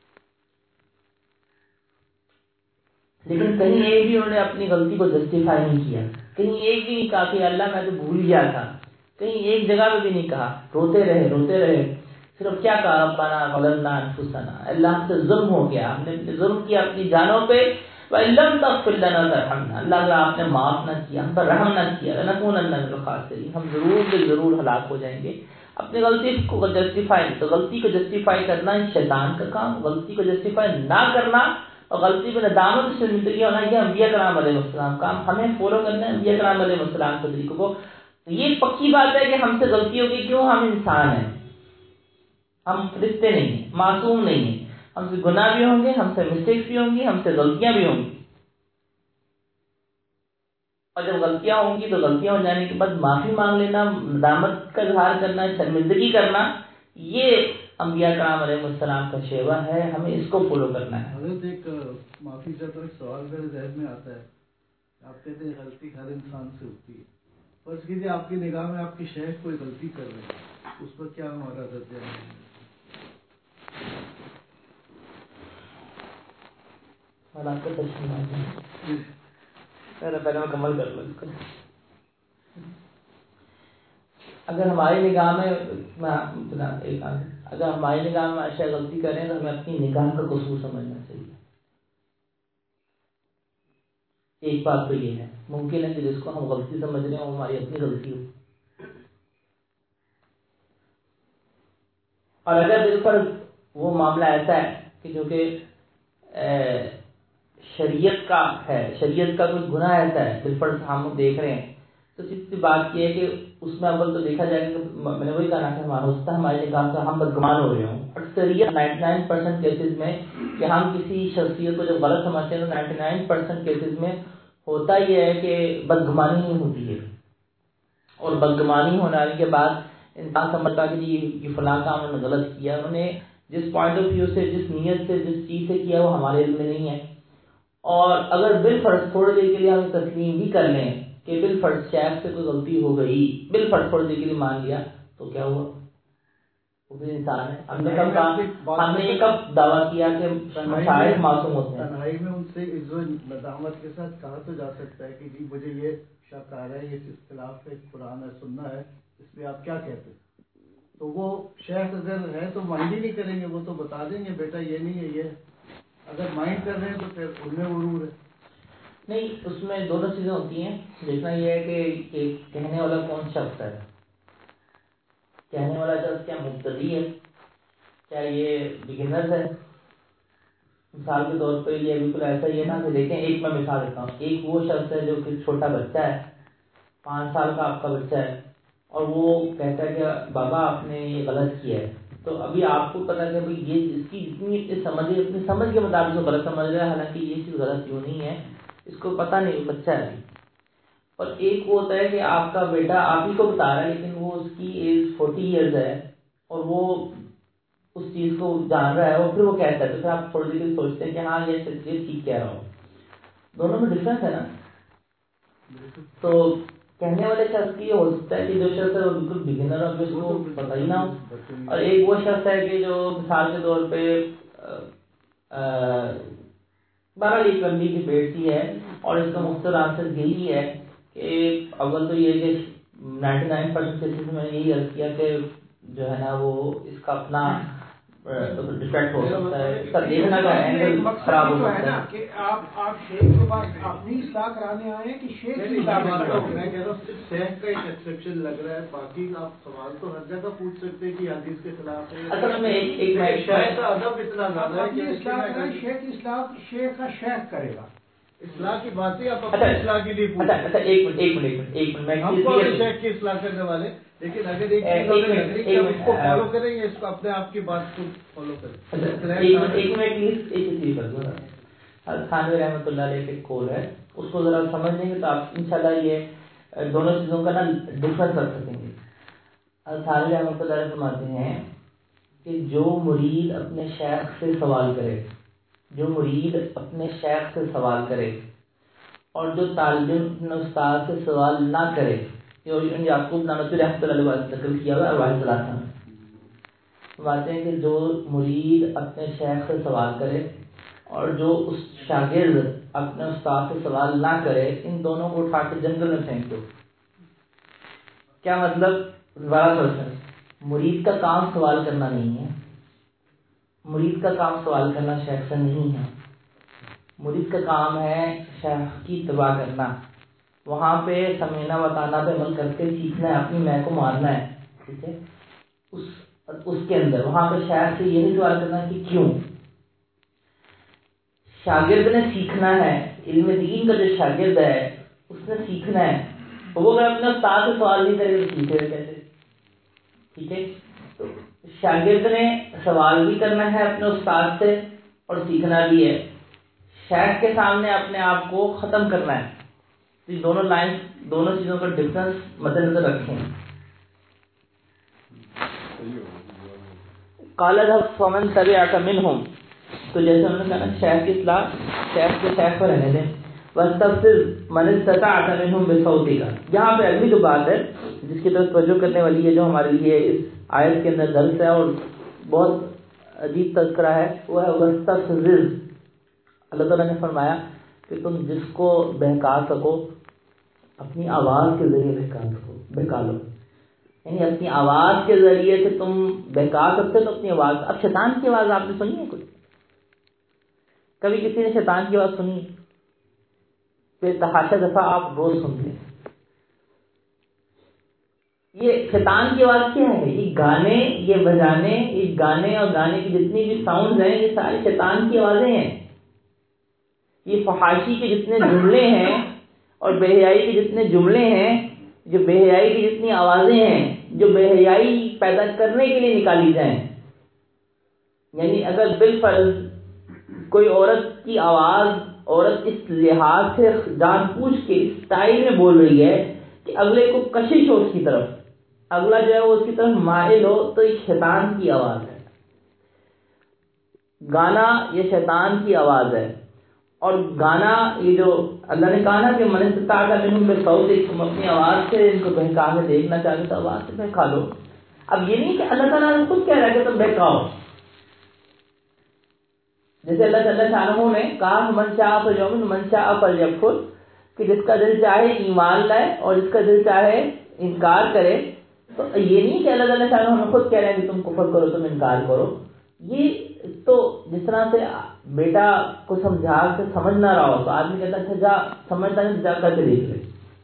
لیکن کہیں ایک بھی انہوں نے اپنی غلطی کو جسٹیفائی نہیں کیا. کہیں ایک بھی نہیں کہا کہ اللہ میں تو بھول گیا تھا. کہیں ایک جگہ پہ بھی نہیں کہا. روتے رہے روتے رہے صرف کیا کہا؟ ربنا ظلمنا انفسنا، اللہ ہم سے ظلم ہو گیا، ہم نے ظلم کیا اپنی جانوں پہ. وَإِلَّمْ تَغْفِرْ لَنَا وَتَرْحَمْنَا، اللہ اگر آپ نے معاف نہ کیا، ہم پر رحم نہ کیا، لَنَكُونَنَّ مِنَ الْخَاسِرِينَ، ہم ضرور سے ضرور ہلاک ہو جائیں گے. اپنی غلطی کو جسٹیفائی، تو غلطی کو جسٹیفائی کرنا شیطان کا کام. غلطی کو جسٹیفائی نہ کرنا اور غلطی پہ ندامت سے زندگی ہونا، یہ انبیاء کرام علیہ السلام کام. ہمیں فالو کرنا ہے انبیاء کرام علیہ السلام کے طریقوں کو. یہ پکی بات ہے کہ ہم سے غلطی ہوگی. کیوں؟ ہم انسان ہیں، ہم فرشتے نہیں ہیں، معصوم نہیں ہیں. ہم سے گناہ بھی ہوں گے، ہم سے مسٹیکس بھی ہوں گی، ہم سے غلطیاں بھی ہوں گی. اور جب غلطیاں ہوں گی تو غلطیاں ہو جانے کے بعد معافی مانگ لینا، ندامت کا اظہار کرنا، شرمندگی کرنا، یہ انبیاء کرام علیہ السلام کا شیوا ہے، ہمیں اس کو فالو کرنا ہے۔ حضرت ایک معافی کا تو ایک سوال میرے ذہن میں آتا ہے، آپ کہتے ہیں غلطی ہر انسان سے ہوتی ہے، فرض کیجیے آپ کی نگاہ میں آپ کی شیخ کوئی غلطی کر رہے ہیں، اس پر کیا ہمارا رد عمل ہے؟ آپ کا تشریح پہلے مکمل کر لوں اس کو۔ اگر ہماری نگاہ میں اگر ہماری نگاہ میں عائشہ غلطی کریں تو ہمیں اپنی نگاہ کا قصور سمجھنا چاہیے۔ ایک بات تو یہ ہے، ممکن ہے کہ جس کو ہم غلطی سمجھ رہے ہیں وہ ہماری اپنی غلطی ہو، اور اگر بالفرض وہ معاملہ ایسا ہے کہ جو کہ شریعت کا ہے، شریعت کا کوئی گناہ ایسا ہے بالفرض ہم دیکھ رہے ہیں، تو صرف بات یہ ہے کہ اس میں اول تو دیکھا جائے کہ میں نے وہی کہا کہ ہمارا ہوتا ہے ہمارے نگاہ سے ہم بدگمان ہو رہے ہوں۔ اکثریت نائنٹی نائن پرسینٹ کیسز میں کہ ہم کسی شخصیت کو جب غلط سمجھتے ہیں تو نائنٹی نائن پرسینٹ کیسز میں ہوتا یہ ہے کہ بدگمانی ہی ہوتی ہے، اور بدگمانی ہونے کے بعد انسان سمجھتا کہ جی یہ فلاں کام انہوں نے غلط کیا، انہوں نے جس پوائنٹ آف ویو سے، جس نیت سے، جس چیز سے کیا وہ ہمارے علم میں نہیں ہے۔ اور اگر بالفرض تھوڑی دیر کے لیے ہم تسلیم بھی کر لیں کہ بالفرض شیخ سے کوئی غلطی ہو گئی، بالفرض تھوڑی دیر کے لیے مان لیا، تو کیا ہوا؟ وہ بھی انسان ہے۔ ہم نے کب کہا، ہم نے یہ کب دعویٰ کیا کہ مشاہد معصوم ہوتے ہیں؟ تنہائی میں ان سے عزت و ندامت کے ساتھ کہا تو جا سکتا ہے کہ جی مجھے یہ شک آ رہا ہے، یہ اختلاف ہے، قرآن ہے، سننا ہے، اس پہ آپ کیا کہتے ہیں؟ تو وہ شیخ اگر ہے تو مائنڈ ہی نہیں کریں گے، وہ تو بتا دیں گے بیٹا یہ نہیں ہے یہ۔ اگر مائنڈ کر رہے ہیں تو پھر ان میں غرور ہے۔ نہیں، اس میں دونوں چیزیں ہوتی ہیں، دیکھنا یہ ہے کہ کہنے والا کون شخص ہے، کہنے والا شخص کیا مبتدی ہے، کیا یہ بگنر ہے؟ مثال کے طور پہ یہ بالکل ایسا ہی ہے نا کہ دیکھیں، ایک میں مثال دیتا ہوں، ایک وہ شخص ہے جو کہ چھوٹا بچہ ہے، پانچ سال کا آپ کا بچہ ہے، اور وہ کہتا ہے کہ بابا آپ نے یہ غلط کیا ہے، تو ابھی آپ کو پتا کہ بھائی یہ اس کی اتنی سمجھ اپنی سمجھ کے مطابق وہ غلط سمجھ رہا ہے، حالانکہ یہ چیز غلط کیوں نہیں ہے اس کو پتا نہیں، بچہ ہے۔ اور ایک وہ ہوتا ہے کہ آپ کا بیٹا آپ ہی کو بتا رہا ہے، لیکن وہ اس کی ایج فورٹی ایئرز ہے اور وہ اس چیز کو جان رہا ہے، اور پھر وہ کہتا ہے، تو پھر آپ تھوڑی دیر سوچتے ہیں کہ ہاں یہ ٹھیک کہہ رہا ہوں۔ دونوں میں ڈفرینس ہے نا۔ تو کہنے والے شخص کی یہ ہو سکتا ہے کہ جو شخص ہے وہ بالکل بگنر اور اس کو پتہ ہی نہ ہو، اور ایک وہ شخص ہے کہ جو مثال کے طور پہ بہرحال ایک لمبی کی بیٹی ہے، اور اس کا مختصر آنسر یہی ہے کہ اول تو یہ کہ نائنٹی نائن پرسینٹ کیسز میں نے یہی عرض کیا کہ جو ہے نا وہ اس کا اپنا ڈیفیکٹ ہو سکتا ہے، اس کا دیکھنا کا اینگل خراب ہو سکتا ہے کہ آپ آپ شیخ کے پاس اپنی اصلاح کرانے آئے ہیں کہ شیخ کی اصلاح کرانے آئے ہیں؟ میں کہہ رہا ہوں صرف شیخ کا ایک ایکسیپشن لگ رہا ہے، باقی آپ سوال تو ہر جگہ پوچھ سکتے ہیں کہ حدیث کے خلاف ہے۔ اصل میں ایک ایک میں شیخ کا ادب اتنا زیادہ ہے اپنی کہ اصلاح کریں، شیخ کی اصلاح شیخ کا شیخ کرے گا۔ اصلاح کی بات ہی آپ اپنی اصلاح کے لیے اچھا اچھا ایک منٹ ایک منٹ ایک منٹ میں ہم کو شیخ کی اصلاح کرنے والے، لیکن اگر ایک چیز اس کو فالو کریں گے، اس کو اپنے آپ کی بات کو فالو کریں۔ ایک منٹ ایک منٹ پلیز ایک چیز کر دو، تھانوی رحمۃ اللہ علیہ کے کول ہے، اس کو ذرا سمجھ لیں گے تو آپ انشاءاللہ یہ دونوں چیزوں کا نا ڈفرنس رکھ سکیں گے۔ تھانوی رحمۃ اللہ علیہ فرماتے ہیں کہ جو مرید اپنے شیخ سے سوال کرے، جو مرید اپنے شیخ سے سوال کرے اور جو طالب علم اپنے استاد سے سوال نہ کرے، یعقوب نانوتوی رحمۃ اللہ علیہ ذکر کیا ہوا ہے واحد ثلاثہ میں، فرماتے ہیں کہ جو مرید اپنے شیخ سے سوال کرے اور جو اس شاگرد اپنے استاد سے سوال نہ کرے، ان دونوں کو اٹھا کے جنگل میں پھینک دو۔ کیا مطلب؟ بڑا سوچیں، مرید کا کام سوال کرنا نہیں ہے، مرید کا کام سوال کرنا شیخ سے نہیں ہے، مرید کا کام ہے شیخ کی اتباع کرنا، وہاں پہ سمعنا بتانا پہ عمل کر کے سیکھنا ہے، اپنی میں کو مارنا ہے، ٹھیک ہے؟ اس اس کے اندر وہاں پہ شیخ سے یہ نہیں سوال کرنا کہ کیوں۔ شاگرد نے سیکھنا ہے، علم دین کا جو شاگرد ہے اس نے سیکھنا ہے، وہ اگر اپنے استاد سے سوال نہیں کرے تو سیکھے گا کیسے؟ ٹھیک ہے، تو شاگرد نے سوال بھی کرنا ہے اپنے استاد سے اور سیکھنا بھی ہے، شیخ کے سامنے اپنے آپ کو ختم کرنا ہے، یہ دونوں لائن دونوں چیزوں کا ڈفرنس مد نظر رکھیں. قال اذهب فمن تبعك منهم، تو جیسے ہم نے کہا نا شیخ کی اصلاح شیخ کے شیخ پر رہنے دیں. واستفزز من استطعت منهم بصوتك، یہاں پہ اگلی جو بات ہے جس کی طرف توجہ کرنے والی ہے، جو ہمارے لیے اس آیت کے اندر درس ہے اور بہت عجیب تذکرہ ہے، وہ ہے واستفزز. اللہ تعالیٰ نے فرمایا کہ تم جس کو بہکا سکو اپنی آواز کے ذریعے بہکا سکو بہکا لو، یعنی اپنی آواز کے ذریعے سے تم بہکا سکتے تو اپنی آواز. اب شیطان کی آواز آپ نے سنی ہے کچھ؟ کبھی کسی نے شیطان کی آواز سنی؟ پھر تحاشا دفعہ آپ روز سنتے ہیں. یہ شیطان کی آواز کیا ہے؟ یہ گانے، یہ بجانے، یہ گانے اور گانے کی جتنی بھی ساؤنڈ ہیں یہ ساری شیطان کی آوازیں ہیں. یہ فحاشی کے جتنے جملے ہیں اور بے حیائی کے جتنے جملے ہیں، جو بے حیائی کی جتنی آوازیں ہیں جو بے حیائی پیدا کرنے کے لیے نکالی جائیں. یعنی اگر بالفرض کوئی عورت کی آواز عورت اس لحاظ سے جان بوجھ کے اسٹائل میں بول رہی ہے کہ اگلے کو کشش ہو اس کی طرف، اگلا جو ہے وہ اس کی طرف مائل ہو، تو یہ شیطان کی آواز ہے. گانا یہ شیطان کی آواز ہے. اور گانا یہ جو اللہ نے کہا نا کہ من استطاع منکم بصوتہ، تم اپنی آواز سے ان کو بہکا کے دیکھنا چاہتے تو آواز سے بہکا لو. اب یہ نہیں کہ اللہ تعالیٰ نے خود کہہ رہا ہے کہ تم بہکاؤ. جیسے اللہ تعالیٰ شانہ نے کہا من شاء فلیؤمن من شاء فلیکفر، کہ جس کا دل چاہے ایمان لائے اور جس کا دل چاہے انکار کرے. تو یہ نہیں کہ اللہ تعالیٰ شانہ نے خود کہہ رہے ہیں کہ تم کفر کرو تم انکار کرو. یہ تو جس طرح سے بیٹا کو سمجھا کے سمجھ نہ رہا ہو تو آدمی کہتا ہے جا سمجھتا ہے جا کر کے دیکھ لے.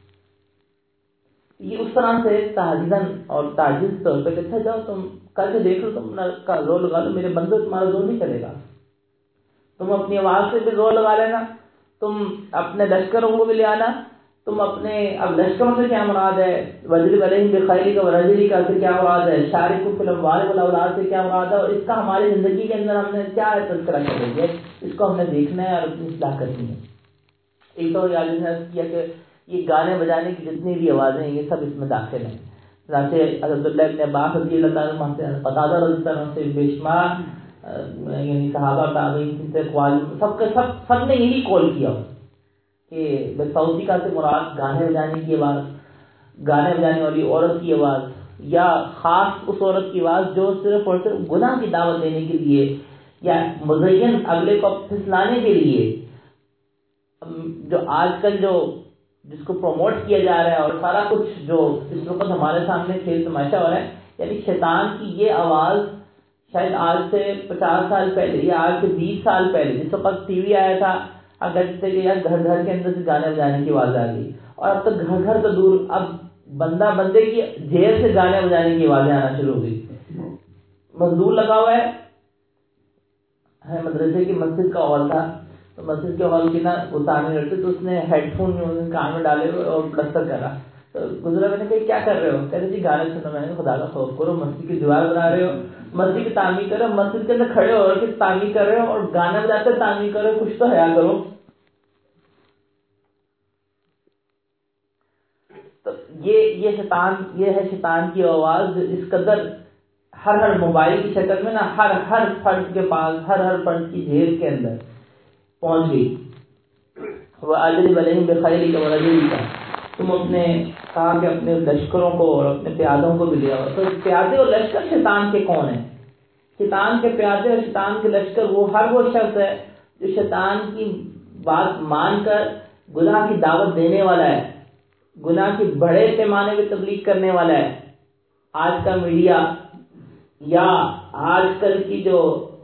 یہ اس طرح سے تہدیداً اور تعجیز طور پہ کہتا ہے جاؤ تم کر کے دیکھ لو، تم کا زور لگا لو، میرے بندے تمہارا زور نہیں چلے گا. تم اپنی آواز سے بھی زور لگا لینا، تم اپنے لشکروں کو بھی لے آنا. تم اپنے اب لشکروں سے کیا مراد ہے؟ وزیر علیہم بخیلک و رجلک سے کیا مراد ہے؟ شارک فی الاموال والاولاد سے کیا مراد ہے؟ اور اس کا ہماری زندگی کے اندر ہم نے کیا تذکرہ کر رہی ہے، اس کو ہم نے دیکھنا ہے اور اپنی اصلاح کرنی ہے. ایک تو یاد نے کیا کہ یہ گانے بجانے کی جتنی بھی آوازیں ہیں یہ سب اس میں داخل ہیں. جیسے عبداللہ ابن عباس رضی اللہ تعالیٰ عنہ سے، قتادہ رضی اللہ عنہ سے، بے شمار یعنی صحابہ تابعین سے اقوال سب کے سب سب نے یہی قول کیا کہ بصوتی کا سے مراد گانے بجانے کی آواز، گانے بجانے والی عورت کی آواز، یا خاص اس عورت کی آواز جو صرف اور صرف گناہ کی دعوت دینے کے لیے یا مزین اگلے کو پھسلانے کے لیے، جو آج کل جو جس کو پروموٹ کیا جا رہا ہے اور سارا کچھ جو اس وقت ہمارے سامنے کھیل تماشا ہو رہا ہے، یعنی شیطان کی یہ آواز شاید آج سے پچاس سال پہلے یا آج سے بیس سال پہلے جس وقت ٹی وی آیا تھا، اگر جیسے کہ یار گھر گھر کے اندر سے گانے بجانے کی آواز آ گئی، اور اب تک گھر گھر تو دور، اب بندہ بندے کی جیل سے گانے بجانے کی آوازیں آنا شروع ہو گئی. مزدور لگا ہوا ہے، مدرسے کی مسجد کا ہال تھا، تو مسجد کے ہال کی نا وہ تعمیر کرتے تو اس نے ہیڈ فون کان میں ڈالے ہوئے اور پلستر کرا. تو گزرا میں نے کہا کیا کر رہے ہو؟ کہتے جی گانے سنو. میں نے خدا کا خوف کرو، مسجد کی دیوار بنا رہے ہو، مسجد کی تعمیر کر رہے ہو، مسجد کے اندر کھڑے ہو اور تعمیر کر رہے ہو اور گانا بجاتے تعمیر کر رہے ہو، کچھ تو حیا کرو. تو یہ یہ شیطان یہ ہے شیطان کی آواز اس قدر ہر ہر موبائل کی شکل میں نا ہر ہر فرد کے پاس، ہر ہر فرد کی جیب کے اندر پہنچ گئی. وہ اجلب علیہم بخیلک و رجلک، تم اپنے کہا کہ اپنے لشکروں کو اور اپنے پیادوں کو بھی لیا. تو پیادے اور لشکر شیطان کے کون ہیں؟ شیطان کے پیادے اور شیطان کے لشکر وہ ہر وہ شخص ہے جو شیطان کی بات مان کر گناہ کی دعوت دینے والا ہے، گناہ کی بڑے پیمانے پہ تبلیغ کرنے والا ہے. آج کا میڈیا یا آج کل کی جو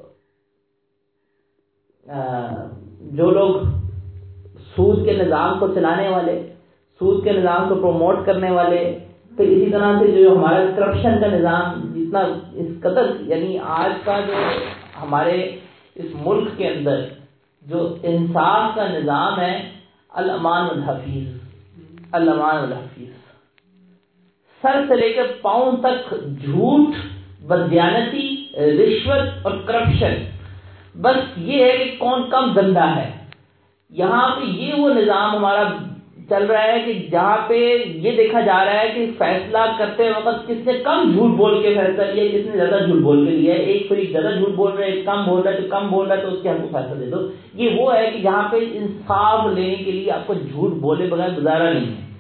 جو لوگ سود کے نظام کو چلانے والے، سود کے نظام کو پروموٹ کرنے والے، پھر اسی طرح سے جو ہمارا کرپشن کا نظام جتنا اس قدر، یعنی آج کا جو ہمارے اس ملک کے اندر جو انصاف کا نظام ہے، الامان الحفیظ، الامان الحفیظ، سر سے لے کر پاؤں تک جھوٹ، بددیانتی، رشوت اور کرپشن. بس یہ ہے کہ کون کم گندا ہے. یہاں پہ یہ وہ نظام ہمارا چل رہا ہے کہ جہاں پہ یہ دیکھا جا رہا ہے کہ فیصلہ کرتے وقت کس نے کم جھوٹ بول کے فیصلہ لیا، کس نے زیادہ جھوٹ بول کے لیا ہے. ایک فریق زیادہ جھوٹ بول رہا ہے، ایک کم بول رہا ہے، تو کم بول رہا ہے تو اس کے ہم کو فیصلہ دے دو. یہ وہ ہے کہ جہاں پہ انصاف لینے کے لیے آپ کو جھوٹ بولے بغیر گزارا نہیں ہے.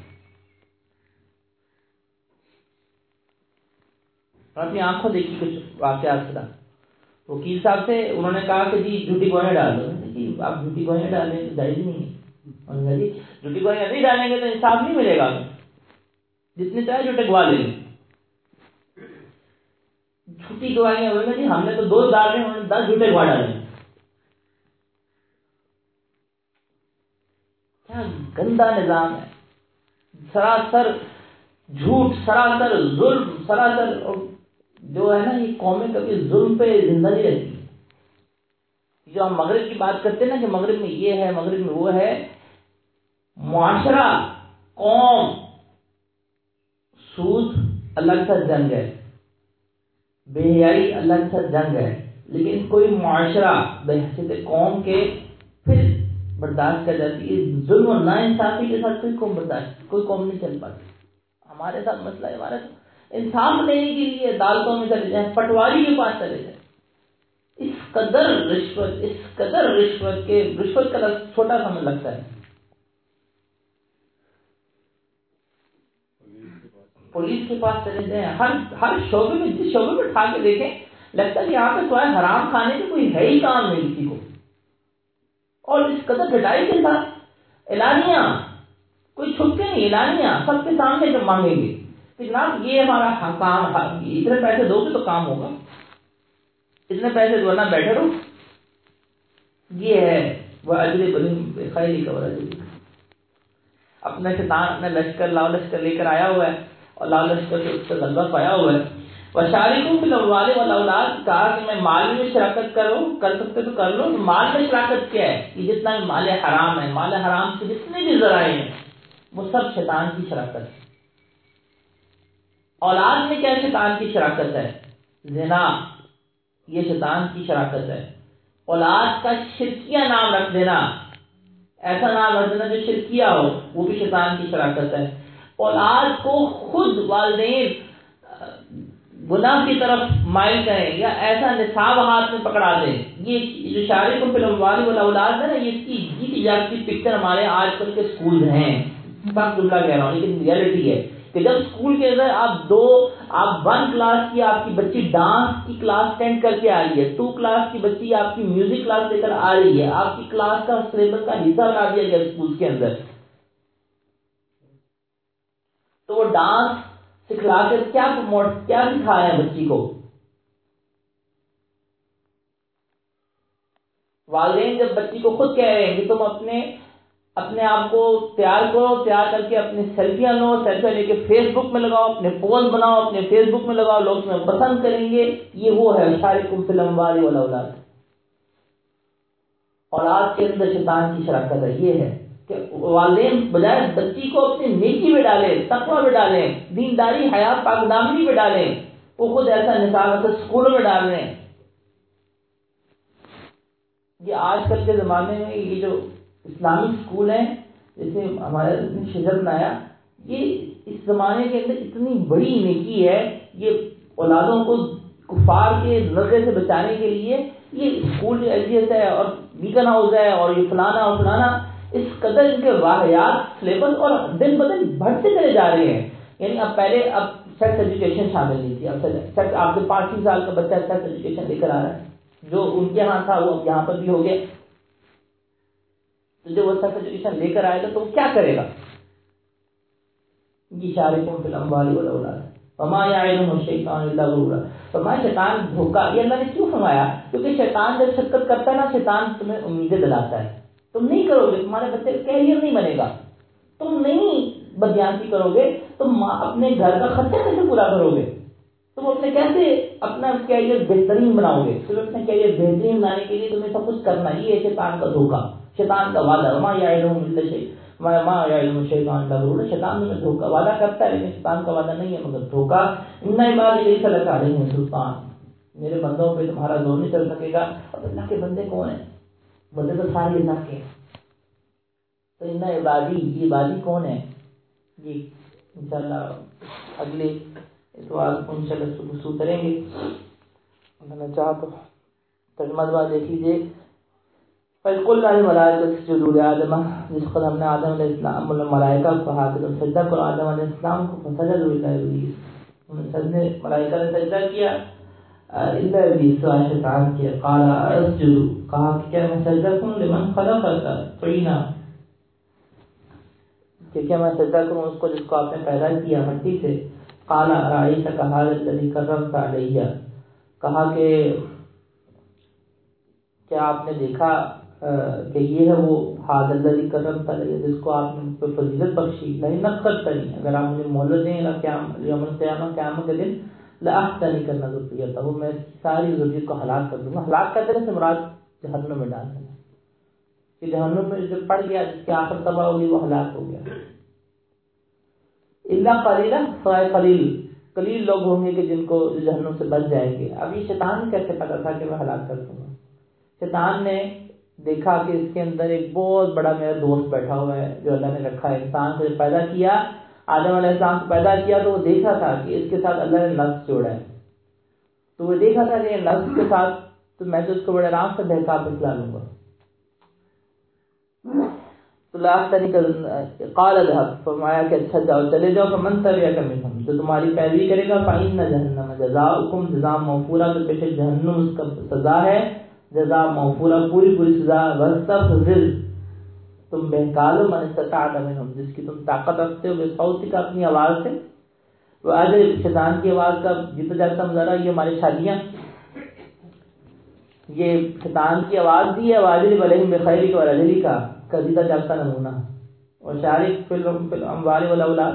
اپنی آنکھوں دیکھی کچھ واقعات کا. وکیل صاحب سے انہوں نے کہا کہ جی جھوٹی گواہی ڈال دو. جی آپ جھوٹی گواہی ڈالیں تو جائز نہیں ہے. انہوں نے کہا جی جھوٹی گواہی نہیں ڈالیں گے تو انصاف نہیں ملے گا، جتنے چاہے جھوٹے گواہ لیں گے. جھوٹی گواہیاں ہوئے گا جی ہم نے تو دو ڈال رہے ہیں، انہوں نے دس جھوٹے گواہ ڈالے. کیا گندا نظام ہے، سراسر جھوٹ، سراسر ظلم، سراسر جو ہے نا یہ قومیں کبھی ظلم پہ زندہ نہیں رہتی. جو ہم مغرب کی بات کرتے ہیں نا کہ مغرب میں یہ ہے، مغرب میں وہ ہے، معاشرہ، قوم، سود اللہ کے ساتھ جنگ ہے، بے حیائی اللہ کے ساتھ جنگ ہے، لیکن کوئی معاشرہ بحیثیت قوم کے پھر برداشت کر جاتی ہے. ظلم و ناانصافی کے ساتھ کوئی قوم برداشت کوئی قوم نہیں چل پاتی. ہمارے ساتھ مسئلہ ہے، ہمارے ساتھ انصاف لینے کے لیے عدالتوں میں چلے جائیں، پٹواری کے پاس چلے جائیں. اس قدر رشوت، اس قدر رشوت کے رشوت کا لفظ چھوٹا سا لگتا ہے. پولیس کے پاس چلے جائیں، ہر ہر شعبے میں، جس شعبے میں اٹھا کے دیکھیں لگتا ہے کہ یہاں پہ سوائے حرام کھانے کے کوئی ہے ہی کام نہیں کسی کو. اور اس قدر گٹائی کے ساتھ اعلانیہ، کوئی چھپ کے نہیں، اعلانیہ سب کے سامنے جب مانگیں گے کہ جناب یہ ہمارا کام، اتنے پیسے دو گے تو کام ہوگا، اتنے پیسے دو نہ بیٹھے رہو. یہ ہے وہ اجر بنی خیری کا ورد. اپنے شیطان اپنے لشکر لاؤ لشکر لے کر آیا ہوا ہے اور لاؤ لشکر سے اس کا غلبہ پایا ہوا ہے. وشارکوں فی الاموال والاولاد، کہا کہ میں مال میں شراکت کرو، کر سکتے تو کر لو. مال میں شراکت کیا ہے؟ یہ جتنا مال حرام ہے، مال حرام کے جتنے بھی ذرائع ہیں وہ سب شیطان کی شراکت ہے. اولاد میں کیا شیطان کی شراکت ہے؟ زنا، یہ شیطان کی شراکت ہے. اولاد کا شرکیہ نام رکھ دینا، ایسا نام رکھ دینا جو شرکیہ ہو، وہ بھی شیطان کی شراکت ہے. اولاد کو خود والدین گناہ کی طرف مائل کریں یا ایسا نصاب ہاتھ میں پکڑا دیں. یہ جو شارکوں فی الاموال والاولاد ہے نا، یہ اس کی جیتی جاگتی پکچر ہمارے آج کل کے سکول ہیں. سب جملہ کہہ رہا ہوں لیکن ریئلٹی ہے کہ جب اسکول کے اندر آپ دو آپ ون کلاس کی آپ کی بچی ڈانس کی کلاس اٹینڈ کر کے آ رہی ہے، ٹو کلاس کی بچی آپ کی میوزک کلاس لے کر آ رہی ہے، آپ کی کلاس کا سلیبس کا حصہ بنا دیا گیا اسکول کے اندر، تو وہ ڈانس سکھلا کر کیا کیا سکھا رہے ہیں بچی کو؟ والدین جب بچی کو خود کہہ رہے ہیں کہ تم اپنے اپنے آپ کو تیار کرو، تیار کر کے اپنی سیلفیاں لو، سیلفیاں لے کے فیس بک میں لگاؤ، اپنے پوز بناؤ، اپنے فیس بک میں لگاؤ، لوگ تمہیں پسند کریں گے. یہ وہ ہے شارکوں فی الاموال والاولاد. اولاد کے اندر شیطان کی شراکت ہے. یہ ہے کہ والدین بجائے بچی کو اپنی نیکی میں ڈالیں، تقوی میں ڈالیں، دینداری حیا پاک دامنی میں ڈالیں، وہ خود ایسا نصاب ایسا اسکولوں میں ڈال رہے ہیں. یہ آج کل کے زمانے میں یہ جو اسلامک اسکول ہیں، جیسے ہمارے شجر بنایا، یہ اس زمانے کے اندر اتنی بڑی نیکی ہے. یہ اولادوں کو کفار کے نظر سے بچانے کے لیے یہ اسکول جو ایل جی ایس ہے اور بیکن ہاؤس ہے اور یہ فلانا اور فلانا، اس قدر ان کے واقعات سلیبس اور دن بدن بڑھتے چلے جا رہے ہیں. یعنی اب پہلے اب سیکس ایجوکیشن شامل نہیں تھی، اب سیکس آپ کے پانچ چھ سال کا بچہ سیکس ایجوکیشن لے کر آ رہا ہے، جو ان کے ہاں تھا وہ یہاں پر بھی ہو گیا. تو جب وہ سیکس ایجوکیشن لے کر آئے گا تو وہ کیا کرے گا؟ یہ شارکوں فی الاموال والاولاد وما یعدهم الشیطان الا غرورا. فرمایا شیطان دھوکا. یہ اللہ نے کیوں فرمایا؟ کیونکہ شیطان جب شرکت کرتا ہے نا، شیطان تمہیں امیدیں دلاتا ہے. تم نہیں کرو گے، تمہارے بچے کا کیریئر نہیں بنے گا، تم نہیں بدیانتی کرو گے، تم اپنے گھر کا خرچہ کیسے پورا کرو گے، تم اپنے کیسے اپنا کیریئر بہترین بناؤ گے. تم اپنا کیریئر بہترین بنانے کے لیے تمہیں سب کچھ کرنا ہی ہے. شیطان کا دھوکا، شیطان کا وعدہ. وما یعدهم الا شیء ما یعدهم الشیطان الا غرورا. شیطان تمہیں دھوکا وعدہ کرتا ہے لیکن شیطان کا وعدہ نہیں ہے مگر دھوکا. ان عبادی لیس لک علیہم سلطان. میرے بندوں پہ تمہارا زور نہیں چل سکے گا. اور اللہ کے بندے کون ہیں؟ بندے تو سارے اللہ کے ہیں. تو ان عبادی، یہ عبادی کون ہے؟ جی انشاءاللہ اگلے اتوار کو انشاءاللہ شروع کریں گے. میں چاہا تو ترجمہ دعا دیکھ لیجیے. فَإِذْ قُلْنَا لِلْمَلَائِكَةِ اسْجُدُوا لِآدَمَ، جس وقت ہم نے آدم علیہ السلام اور ملائکہ کو کہا کہ تم سجدہ کرو آدم علیہ السلام کو، فسجدوا إلا إبلیس، انہوں نے سجدے ملائکہ نے سجدہ کیا الا ابلیس، سوائے شیطان کے. قال اسجد، کہا کہ کیا میں سجدہ کروں لمن خلقک طینا، کہ کیا میں سجدہ کروں اس کو جس کو آپ نے پیدا کیا مٹی سے. قال ارأیتک ھذا الذی کرمت علی، کہا کہ کیا آپ نے دیکھا کہ یہ ہے وہ ھذا الذی کرمت علی جس کو آپ نے مجھ پر فضیلت بخشی. لئن اخرتنی، اگر آپ مجھے مہلت دیں گے یوم القیامہ، قیامت کے دن، لأحتنکن ذریتہ، میں اس کی ساری ذریت کو ہلاک کر دوں گا. ہلاک کر دینے سے مراد جہنم میں ڈال دینا، کہ جہنم میں جو پڑ گیا جس کی آخر تباہ ہوگی وہ ہلاک ہو گیا. الا قلیلا، سوائے قلیل قلیل لوگ ہوں گے کہ جن کو جہنم سے بچ جائیں گے. اب یہ شیطان کیسے پتا تھا کہ میں ہلاک کر دوں گا؟ شیطان نے دیکھا کہ اس کے اندر ایک بہت بڑا میرا دوست بیٹھا ہوا ہے جو اللہ نے رکھا ہے. انسان کو جب پیدا کیا، آدم علیہ السلام کو پیدا کیا تو وہ دیکھا تھا کہ اس کے ساتھ اللہ نے لفظ جوڑا ہے. تو وہ دیکھا تھا کہ لفظ کے ساتھ تو میں تو اس کو بڑے آرام سے بہکا پھسلا لوں گا. تو لاحتنی قال اذهب، فرمایا کہ اچھا جاؤ چلے جاؤ. فمن تبعک منهم، جو تمہاری پیروی کرے گا، فإن جہنم جزاؤکم، جزاء موفورہ، تو بے شک جہنم اس کا سزا ہے، جزاء موفورہ پوری پوری سزا. واستفزز، تم بہکا لو، من استطعت منهم، جس کی تم طاقت رکھتے ہو، بصوتک، اپنی آواز سے. وہ آج شیطان کی آواز کا جیتا جاتا مظاہرہ یہ ہماری شادیاں، یہ شیطان کی آواز بھی ہے. واجب علیہم بخیرک ورجلک کا جیتا جاتا نمونہ. اور شارک فی الاموال والاولاد،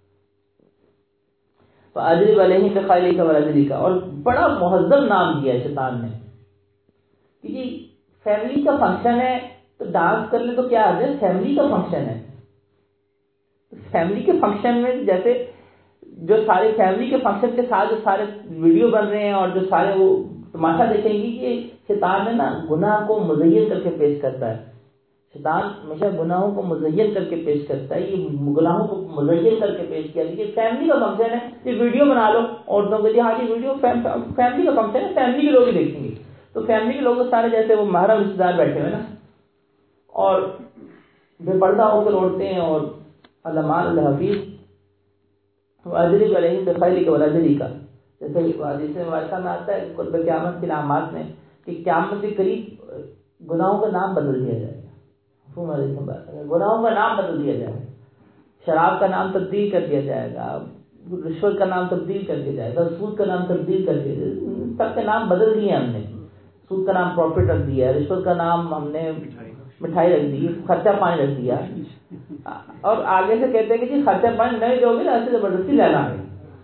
واجب علیہم بخیرک ورجلک، اور بڑا مہذب نام دیا ہے شیطان نے. کہ فیملی کا فنکشن ہے تو ڈانس کر لے تو کیا ہے، فیملی کا فنکشن ہے. فیملی کے فنکشن میں جیسے جو سارے فیملی کے فنکشن کے ساتھ جو سارے ویڈیو بن رہے ہیں اور جو سارے وہ تماشا دیکھیں گی کہ شیطان نے نا گناہ کو مزین کر کے پیش کرتا ہے. شیطان ہمیشہ گناہوں کو مزین کر کے پیش کرتا ہے. یہ گناہوں کو مزین کر کے پیش کیا کہ فیملی کا فنکشن ہے، یہ ویڈیو بنا لو عورتوں کے لیے. ہاں یہ ویڈیو فیملی کا فنکشن ہے، فیملی کے لوگ ہی دیکھیں گے. تو فیملی کے لوگ سارے جیسے وہ محرم رشتے دار بیٹھے ہوئے نا، اور بے پردہ ہو کر اوڑھتے ہیں، اور علمان الحفیظ واجب علیہم بخیرک ورجلک، جیسے حدیث مبارکہ میں آتا ہے قرب قیامت کی علامات میں کہ قیامت کے قریب گناہوں کا نام بدل دیا جائے گا. گناہوں کا نام بدل دیا جائے گا، شراب کا نام تبدیل کر دیا جائے گا، رشوت کا نام تبدیل کر دیا جائے گا، سود کا نام تبدیل کر دیا جائے گا. سب کے نام بدل دیے ہم نے. سود کا نام پروفٹ رکھ دیا ہے، رشوت کا نام ہم نے مٹھائی رکھ دی، خرچہ پانی رکھ دیا، اور آگے سے کہتے ہیں کہ جی خرچہ پانی نہیں دو گے ایسے زبردستی لینا ہے.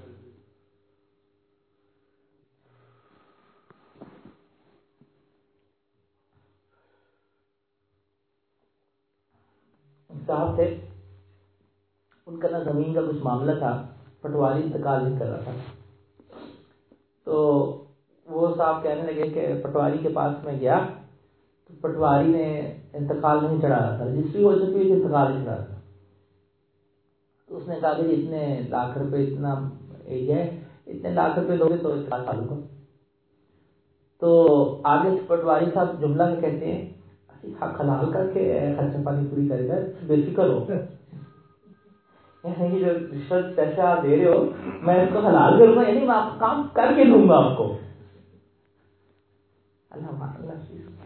صاحب تھے، ان کا نا زمین کا کچھ معاملہ تھا، پٹواری انتقال نہیں کر رہا تھا. تو وہ صاحب کہنے لگے کہ پٹواری کے پاس میں گیا تو پٹواری نے انتقال نہیں چڑھا رہا تھا، رجسٹری ہو چکی تھی، انتقال نہیں چڑھا رہا تھا. تو اس نے کہا کہ اتنے لاکھ روپے اتنا ایج ہے، اتنے لاکھ روپے دو گے تو انتقال چالو کر. تو آگے سے پٹواری صاحب جملہ میں کہتے ہیں حق حلال کر کے خرچہ پانی پوری کرے گا، بے فکر ہو. یعنی جو رشوت پیسہ آپ دے رہے ہو میں اس کو حلال کروں گا، یعنی میں آپ کام کر کے دوں گا آپ کو. اللہ اللہ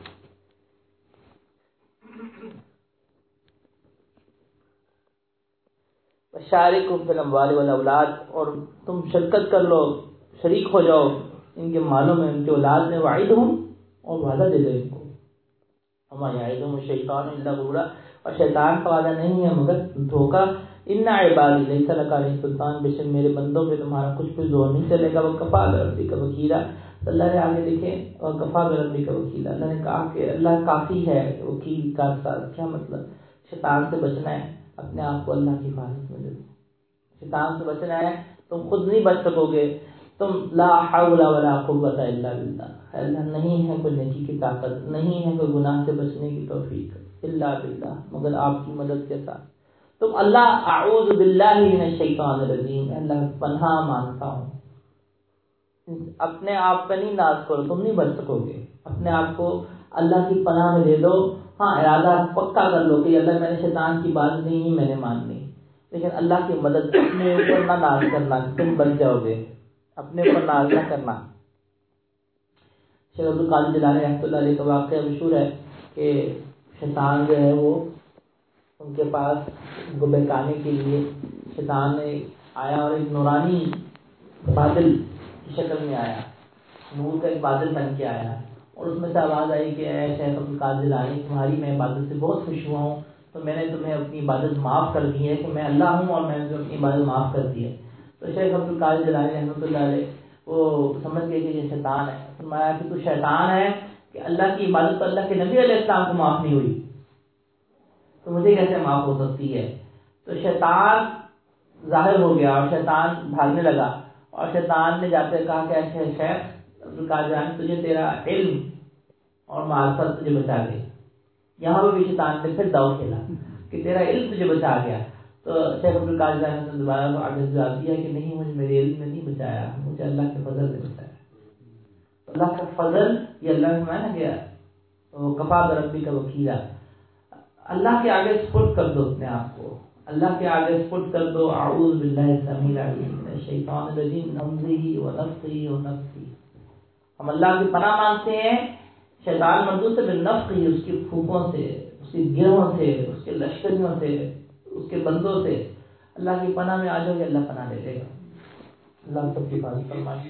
شارکہم فی الاموال والاولاد، اور تم شرکت کر لو، شریک ہو جاؤ ان کے مالوں میں، ان کے اولاد میں. وعدہم، اور وعدہ دے دو ان کو. وما یعدہم الشیطان الا غرورا، اور شیطان کا وعدہ نہیں ہے مگر دھوکہ. ان عبادی لیس لک علیہم سلطان، بے شک میرے بندوں پہ تمہارا کچھ بھی زور نہیں چلے گا. وکفیٰ بربک وکیلا، اللہ نے آگے دیکھیں وکفیٰ بربک وکیلا، اللہ نے کہا کہ اللہ کافی ہے وکیل کا ساتھ. کیا مطلب؟ شیطان سے بچنا ہے، اپنے آپ کو اللہ کی حفاظت میں دے دو. شیطان سے بچنا ہے، تم خود نہیں بچ سکو گے. تم لا حول ولا قوت الا باللہ، اللہ نہیں ہے کوئی نیکی کی طاقت، نہیں ہے کوئی گناہ سے بچنے کی توفیق الا باللہ، مگر آپ کی مدد کے ساتھ. تم اللہ اعوذ باللہ من الشیطان الرجیم، اللہ پناہ مانگتا ہوں. اپنے آپ کا نہیں ناز کرو، تم نہیں بچ سکو گے. اپنے آپ کو اللہ کی پناہ میں دے دو. ہاں ارادہ پکا کر لو کہ اللہ میں نے شیطان کی بات نہیں میں نے ماننی، لیکن اللہ کی مدد اپنے اوپر نہ ناز کرنا، تم بچ جاؤ گے. اپنے اوپر ناز نہ کرنا. شیخ عبد القادر جیلانی رحمۃ اللہ علیہ کا واقعہ مشہور ہے کہ شیطان جو ہے وہ ان کے پاس ان کو بہکانے کے لیے شیطان نے آیا اور ایک نورانی بادل کی شکل میں آیا، نور کا ایک بادل بن کے آیا، اور اس میں سے آواز آئی کہ اے شیخ عبد القادر جیلانی، تمہاری میں عبادت سے بہت خوش ہوا ہوں، تو میں نے تمہیں اپنی عبادت معاف کر دی ہے کہ میں اللہ ہوں اور میں نے تمہیں اپنی عبادت معاف کر دی ہے. تو شیخ عبد القادر جیلانی رحمۃ اللہ علیہ وہ سمجھ گئے کہ یہ شیطان ہے. فرمایا کہ تو شیطان ہے کہ اللہ کی عبادت تو اللہ کے نبی علیہ السلام کو معاف نہیں ہوئی، تو مجھے کیسے معاف ہو سکتی ہے. تو شیطان ظاہر ہو گیا اور شیطان بھاگنے لگا، اور شیطان نے جاتے کہا کہ اچھا شیخ عبد القادر جیلانی تجھے تیرا علم اور معرفت تجھے بچا گئی. یہاں پہ بھی شیطان نے پھر داؤ کھیلا کہ تیرا علم تجھے بچا گیا. تو شیخ عبد القادر جیلانی نے دوبارہ کو آگے جواب دیا کہ نہیں، مجھے میرے علم نے نہیں بچایا، مجھے اللہ کے فضل نے بچایا. اللہ کا فضل یہ اللہ نے مانا گیا کفا بربی کا وکیلا. اللہ کے آگے سپرد کر دو اپنے آپ کو، اللہ کے آگے سپرد کر دو. اعوذ باللہ السمیع العلیم من الشیطان الرجیم من حمزہ ونفخہ ونفثہ. ہم اللہ کی پناہ مانگتے ہیں شیطان مردود سے، بالنفخہ اس کی پھوکوں سے، اس کے گروہوں سے، اس کے لشکریوں سے، اس کے بندوں سے. اللہ کی پناہ میں آ جاؤ کہ اللہ پناہ دے دے گا. اللہ سب کی بات فرمائے.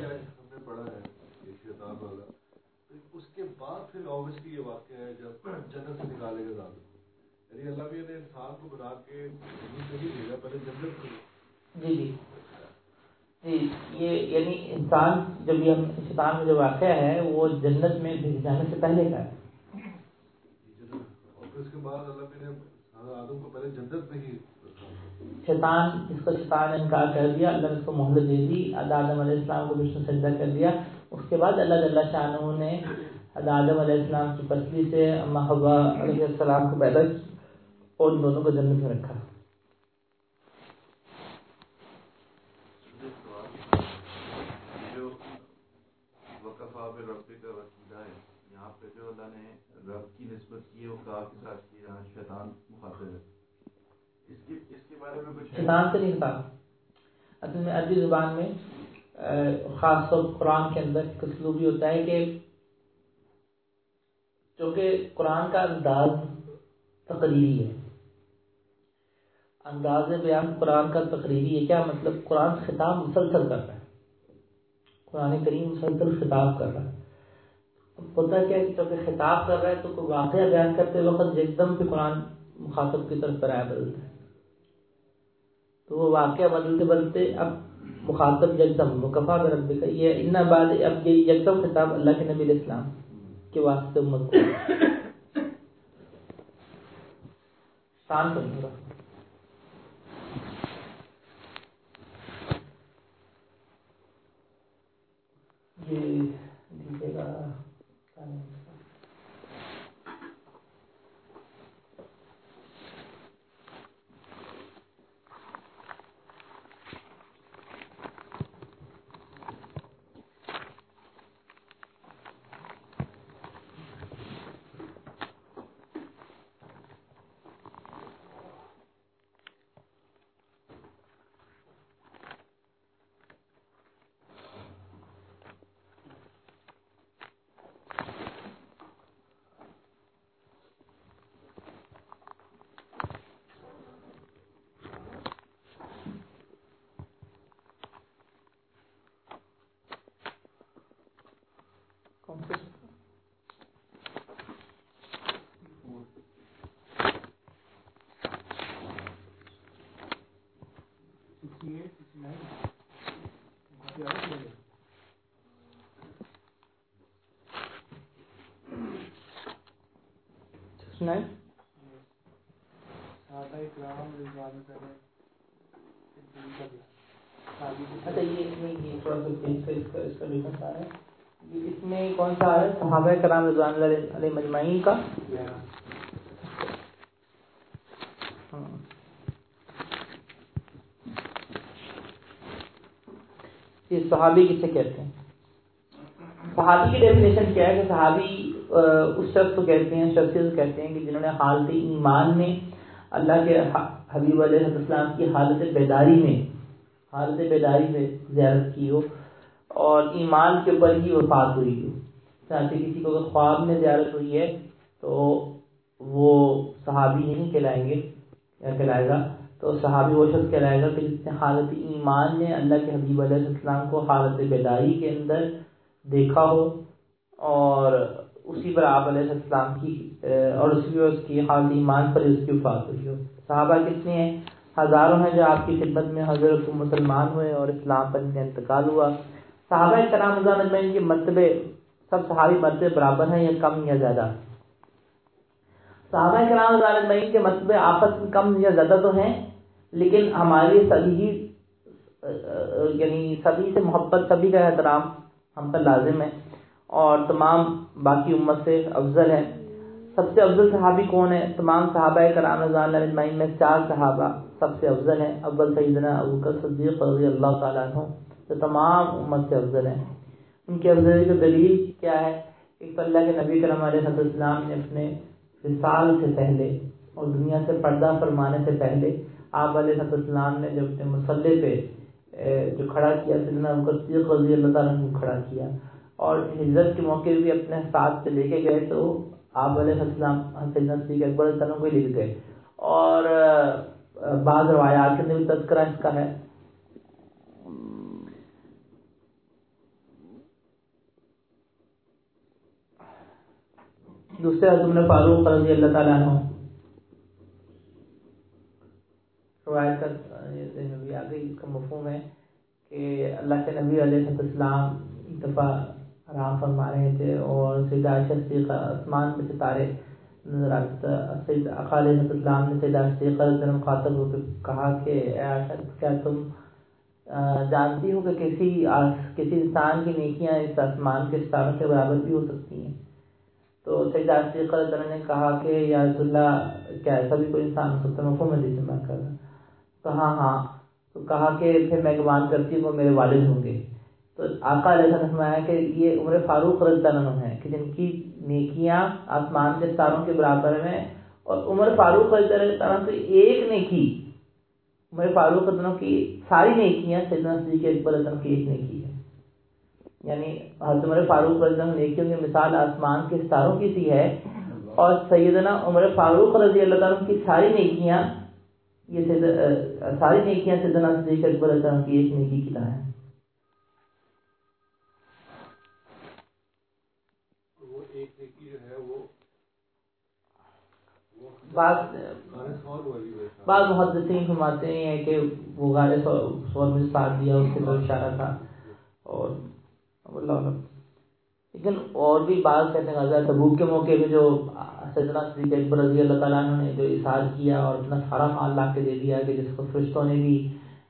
اس کے بعد پھر اوبیسلی یہ واقعہ ہے جب جنت سے نکالے گا ظالم، یعنی اللہ بھی نے انسان کو بنا کے جنت نہیں بھیجا، پہلے جنت کو. جی جی جی یہ یعنی انسان جب یہ شیطان میں جو واقعہ ہے وہ جنت میں بھیج جانے سے پہلے کا ہے. اور پھر اس کے بعد اللہ بھی نے آدم کو پہلے جنت میں ہی شیطان اس کا شیطان نے انکار کر دیا، اللہ نے اس کو مہلت دے دی، آدم علیہ السلام کو بشن سجدہ کر دیا. اس کے بعد اللہ جل شانہ نے آدم علیہ السلام کی پسلی سے اما حوا علیہ السلام کو پیدا کی اور ان دونوں کو جنت میں رکھا. جو وقفہ پہ رب کا وسیلہ ہے، یہاں پہ جو اللہ نے رب کی نسبت کی ہے وہ کہا کے ساتھ کی، یہاں شیطان مخاطب ہے. اس کی اس کے بارے میں کچھ شیطان سے نہیں خطاب. اصل میں عربی زبان میں خاص طور قرآن کے اندر ایک اسلوب یہ ہوتا ہے کہ چونکہ قرآن کا انداز تقریری ہے، انداز بیان قرآن کا تقریری ہے. کیا مطلب؟ قرآن خطاب مسلسل کر رہا ہے، قرآن کریم مسلسل خطاب کر رہا ہے. ہوتا کیا کہ چونکہ خطاب کر رہا ہے تو کوئی واقعہ بیان کرتے وقت ایک دم پہ قرآن مخاطب کی طرف رائے بدلتا ہے، تو وہ واقعہ بدلتے بدلتے اب مخاطب یکدم وقفہ برب کا یہ ان بعد اب یہ یکدم خطاب اللہ کے نبی علیہ السلام کے واسطے امت کو شان کرنے کا. یہ دیجیے گا سنائیں. اچھا یہ اس میں یہ تھوڑا سا چینج کر اس کا اس کا ڈفرنس آ رہا ہے. اس میں کون سا آ رہا ہے؟ صحابہ کرام رضوان اللہ علیہ مجمعین کا یہ صحابی کسے کہتے ہیں؟ صحابی کی ڈیفینیشن کیا ہے کہ صحابی اس شخص کو کہتے ہیں، شخصیت کو کہتے ہیں کہ جنہوں نے حالت ایمان میں اللہ کے حبیب علیہ السلام کی حالت بیداری میں حالت بیداری میں زیارت کی ہو اور ایمان کے اوپر ہی وفات ہوئی ہو. چاہتے کسی کو اگر خواب میں زیارت ہوئی ہے تو وہ صحابی نہیں کہلائیں گے یا کہلائے گا، تو صحابی وہ شخص کہلائے گا کہ جس نے حالت ایمان میں اللہ کے حبیب علیہ السلام کو حالت بیداری کے اندر دیکھا ہو اور اسی پر آپ علیہ السلام کی اور اسی پر اس کی حالت ایمان پر اس کی وفات ہوئی ہو. صحابہ کتنے ہیں؟ ہزاروں ہیں جو آپ کی خدمت میں حضرت کو مسلمان ہوئے اور اسلام پر ان کا انتقال ہوا. صحابہ کرام رضوان اجمعین کے مرتبے سب صحابی مرتبے برابر ہیں یا کم یا زیادہ؟ صحابہ کرام رضوان اجمعین کے مرتبے آپس میں کم یا زیادہ تو ہیں، لیکن ہماری سبھی یعنی سبھی سے محبت، سبھی کا احترام ہم پر لازم ہے اور تمام باقی امت سے افضل ہے. سب سے افضل صحابی کون ہے؟ تمام صحابہ کرام رضوان اللہ اجمعین میں چار صحابہ سب سے افضل ہیں. اول سیدنا ابوبکر صدیق رضی اللہ تعالیٰ عنہ جو تمام امت سے افضل ہیں. ان کی افضلی کی دلیل کیا ہے؟ ایک تو اللہ کے نبی کریم علیہ السلام نے اپنے وصال سے پہلے اور دنیا سے پردہ فرمانے سے پہلے آپ علیہ السلام نے جب اپنے مصلی پہ جو کھڑا کیا سیدنا ابوبکر صدیق رضی اللہ تعالیٰ عنہ کو کھڑا کیا اور ہجرت کے موقع بھی اپنے ساتھ سے لے کے گئے تو آپ علیہ السلام سیدنا صدیق اکبر رضی اللہ عنہ کو لے گئے. اور بعض روایات کے اندر بھی تذکرہ اس کا ہے. دوسرے حضرت فاروق رضی اللہ تعالیٰ عنہ روایت کا آگے اس کا مفہوم ہے کہ اللہ کے نبی علیہ السلام ایک دفعہ آرام فرما رہے تھے اور سیدہ عائشہ صدیقہ آسمان میں ستارے نظر آتے. سید آقا علیہ السلام نے سیدہ صدیقہ سے مخاطب ہو کے کہا کہ اے عائشہ کیا تم جانتی ہو کہ کسی کسی انسان کی نیکیاں اس آسمان کے ستاروں کے برابر بھی ہو سکتی ہیں؟ تو سیدہ صدیقہ نے کہا کہ یا رسول اللہ کیا ایسا بھی کوئی انسان ہو سکتا ہے؟ مفہوم حدیث سے میں کر رہا. تو ہاں ہاں تو کہا کہ پھر میں گمان کرتی ہوں وہ میرے والد ہوں گے. تو آقا علیہ السلام نے فرمایا کہ یہ عمر فاروق رضی اللہ عنہ ہیں کہ جن کی نیکیاں آسمان کے ستاروں کے برابر میں، اور عمر فاروق رضی اللہ عنہ کی ایک نیکی عمر فاروق رضی اللہ عنہ کی ساری نیکیاں سیدنا صدیق اکبر رضی اللہ عنہ کی ایک نیکی ہے. یعنی حضرت عمر فاروق رضی اللہ عنہ نیکیوں کی مثال آسمان کے ستاروں کی سی ہے اور سیدنا عمر فاروق رضی اللہ عنہ کی ساری نیکیاں یہ ساری نیکیاں سیدنا صدیق اکبر رضی اللہ عنہ کی ایک نیکی کی طرح ہیں. بعض بعض محدثین فرماتے ہیں کہ وہ غار ثور میں ساتھ دیا اس کے طرف اشارہ تھا اور اللہ عالم. لیکن اور بھی بعض کہتے ہیں غزوہ تبوک کے موقع پہ جو سیدنا صدیق اکبر رضی اللہ تعالیٰ عنہ نے جو اظہار کیا اور اتنا سارا مال لا کے دے دیا کہ جس کو فرشتوں نے بھی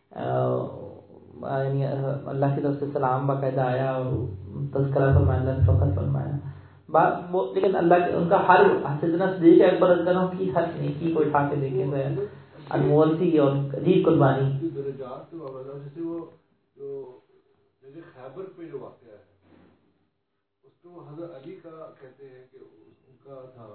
یعنی اللہ کی طرف سے سلام باقاعدہ آیا اور تذکرہ فرمایا، اللہ نے فخر فرمایا. وہ لیکن اللہ کے ان کا ہر سیدنا صدیق اکبر رضی اللہ عنہ کی ہر نیکی کو اٹھا کے دیکھیں تو انمول تھی اور عجیب قربانی. درجات جیسے وہ جو جیسے خیبر پہ جو واقعہ ہے اس کو حضرت علی کا کہتے ہیں کہ ان کا تھا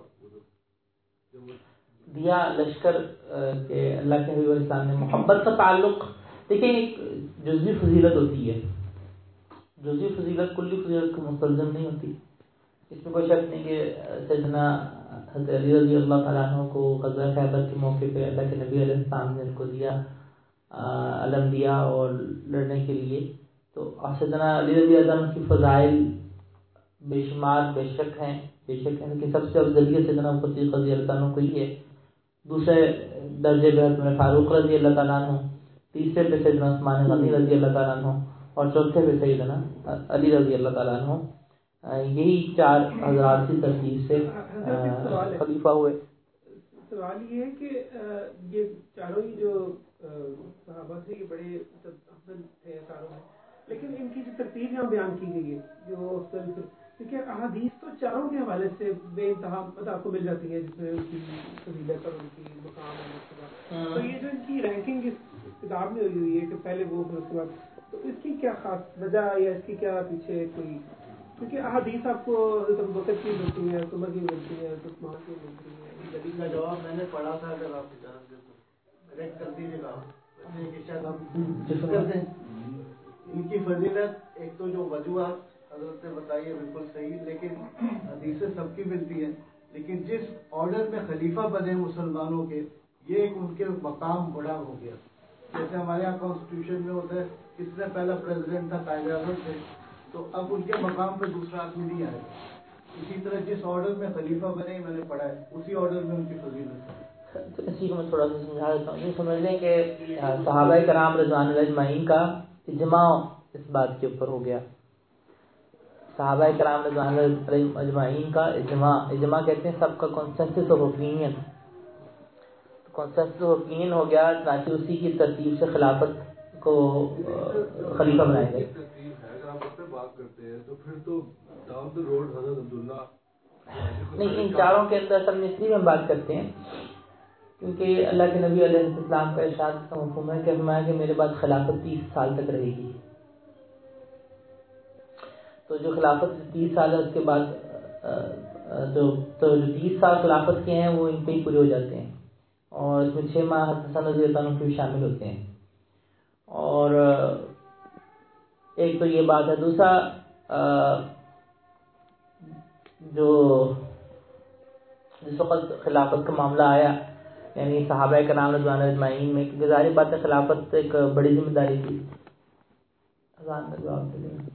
دیا لشکر کے اللہ کے حبیب علیہ السلام نے محبت کا تعلق. دیکھیں ایک جزوی فضیلت ہوتی ہے، جزوی فضیلت کلی فضیلت کو مستلزم نہیں ہوتی. اس میں کوئی شک نہیں کہ سیدنا حضرت علی رضی اللہ تعالیٰ عنہ کو غزوہ خیبر کے موقع پہ اللہ کے نبی علیہ السلام نے ان کو دیا علم دیا اور لڑنے کے لیے. تو سیدنا علی رضی اللہ عنہ کی فضائل بے شمار بے شک ہیں بے شک ہیں لیکن سب سے افضلیت سیدنا صدیق رضی اللہ عنہ کو ہی ہے. دوسرے درجے پہ حضرت فاروق رضی اللہ تعالیٰ عنہ، تیسرے پہ سیدنا عثمان غنی رضی اللہ تعالیٰ عنہ اور چوتھے پہ سیدنا علی رضی اللہ تعالیٰ عنہ. یہی چار حضرات کی ترتیب سے خلیفہ ہوئے. سوال یہ ہے کہ یہ چاروں ہی جو صحابہ تھے یہ بڑے افضل تھے چاروں میں، لیکن ان کی جو ترتیب یہاں بیان کی گئی ہے جو کیونکہ احادیث تو چاروں کے حوالے سے بے انتہا مطلب آپ کو مل جاتی ہے جس میں ان کی فضیلت اور ان کی مقام اور اس کے بعد تو یہ جو ان کی رینکنگ اس کتاب میں ہوئی ہوئی ہے کہ پہلے وہ پھر اس کے بعد تو اس کی کیا خاص وجہ یا اس کی کیا پیچھے کوئی، کیونکہ احادیث آپ کو ابوبکر کی ملتی ہیں، عمر کی ملتی ہیں، عثمان کی ملتی ہیں. اس کا جواب میں نے پڑھا تھا، اگر آپ اجازت دیں تو کریکٹ کر دیجیے گا کہ شاید ہم جس کر دیں. ان کی فضیلت ایک تو جو وجوہات حضرت نے بتائی ہے بالکل صحیح، لیکن حدیثیں سب کی ملتی ہیں، لیکن جس آرڈر میں خلیفہ بنے مسلمانوں کے، یہ ایک ان کے مقام بڑا ہو گیا. جیسے ہمارے یہاں کانسٹیٹیوشن میں ہوتا ہے کس نے پہلا پریزیڈنٹ تھا، قائد اعظم تھے، تو اب ان کے مقام پہ دوسرا آدمی نہیں آئے گا. اسی طرح جس آرڈر میں خلیفہ بنے میں نے پڑھا ہے، اسی آرڈر میں ان کی فضیلت ہے. تو اسی کو میں تھوڑا سا سمجھا دیتا ہوں. یہ سمجھ لیں کہ صحابہ کرام رضوان اللہ اجمعین کا اجماع اس بات کے اوپر ہو گیا. صحابہ کرام رضوان اللہ اجمعین کا اجماع، اجماع کہتے ہیں سب کا consensus of opinion, consensus of opinion ہو گیا، چنانچہ اسی کی ترتیب سے خلافت کو خلیفہ بنایا گیا. اگر آپ اس پہ بات کرتے ہیں تو پھر تو ڈاؤن دا روڈ حضرت عبداللہ نہیں، ان چاروں کے اندر اصل میں اس لیے ہم بات کرتے ہیں کیونکہ اللہ کے نبی علیہ السلام کا ارشاد کا مفہوم ہے کہ فرمایا کہ میرے بعد خلافت تیس سال تک رہے گی. تو جو خلافت تیس سال ہے اس کے بعد جو تو جو تیس سال خلافت کے ہیں وہ ان پہ ہی پورے ہو جاتے ہیں، اور اس میں چھ ماہ حسن رضی اللہ عنہ بھی شامل ہوتے ہیں. اور ایک تو یہ بات ہے. دوسرا جو جس وقت خلافت کا معاملہ آیا، یعنی صحابہ کرام رضوان اللہ اجمعین میں، کیونکہ ظاہر بات ہے خلافت ایک بڑی ذمہ داری تھی. اذان کا جواب دے دیں.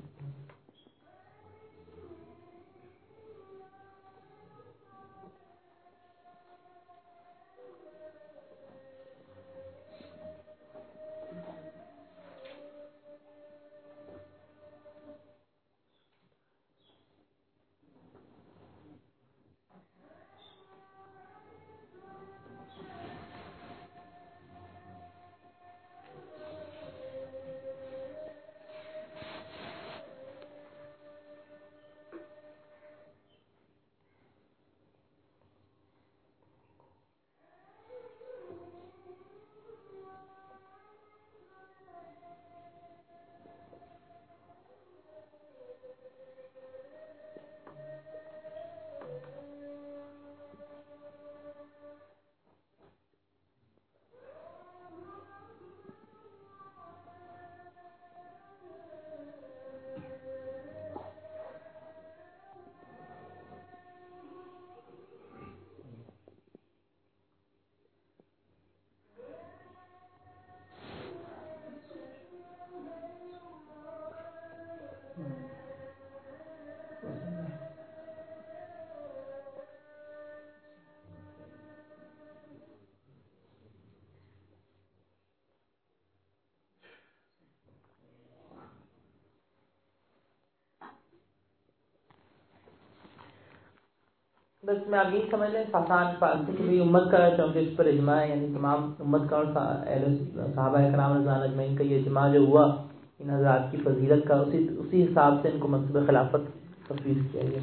بس میں اب یہ سمجھ لیں آسان فارسی کی بھی امت کا، چونکہ اس پر اجماع ہے، یعنی تمام امت کا اور صحابہ کرام رضوان اجمعین کا یہ اجماع جو ہوا ان حضرات کی فضیلت کا، اسی اسی حساب سے ان کو منصب خلافت تفویض کیا گیا.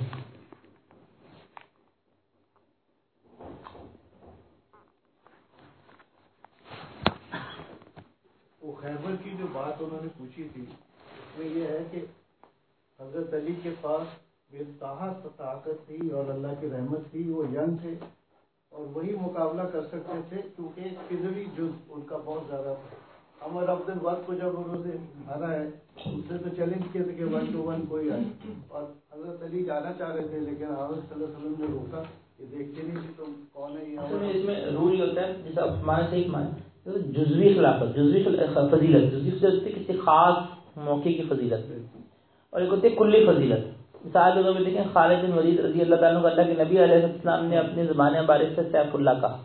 وہ خیبر کی جو بات انہوں نے پوچھی تھی، اس میں یہ ہے کہ حضرت علی کے پاس بے طاقت طاقت تھی اور اللہ کی رحمت تھی، وہ ینگ تھے اور وہی مقابلہ کر سکتے تھے، کیونکہ فضلی جز ان کا بہت زیادہ تھا. عمر عبد الوقت کو جب انہوں نے ہارا ہے، اس سے تو چیلنج کیا تھا کہ ون ٹو ون کوئی آئے، اور حضرت علی جانا چاہ رہے تھے، لیکن حضرت صلی اللہ علیہ وسلم نے روکا. یہ دیکھتے نہیں کہ تم کون ہے یہ. اس میں رول یہ ہوتا ہے جیسا آپ مانا صحیح مانا جزوی خلافت، جزوی فضیلت، جزوی فضیلت کسی خاص موقع کی فضیلت، اور ایک ہوتی ہے کلی فضیلت. مثال لوگوں میں دیکھیں خالد بن ولید رضی اللہ تعالیٰ عنہ، اللہ کے نبی علیہ السلام نے اپنی زبان مبارک سے سیف اللہ کہا،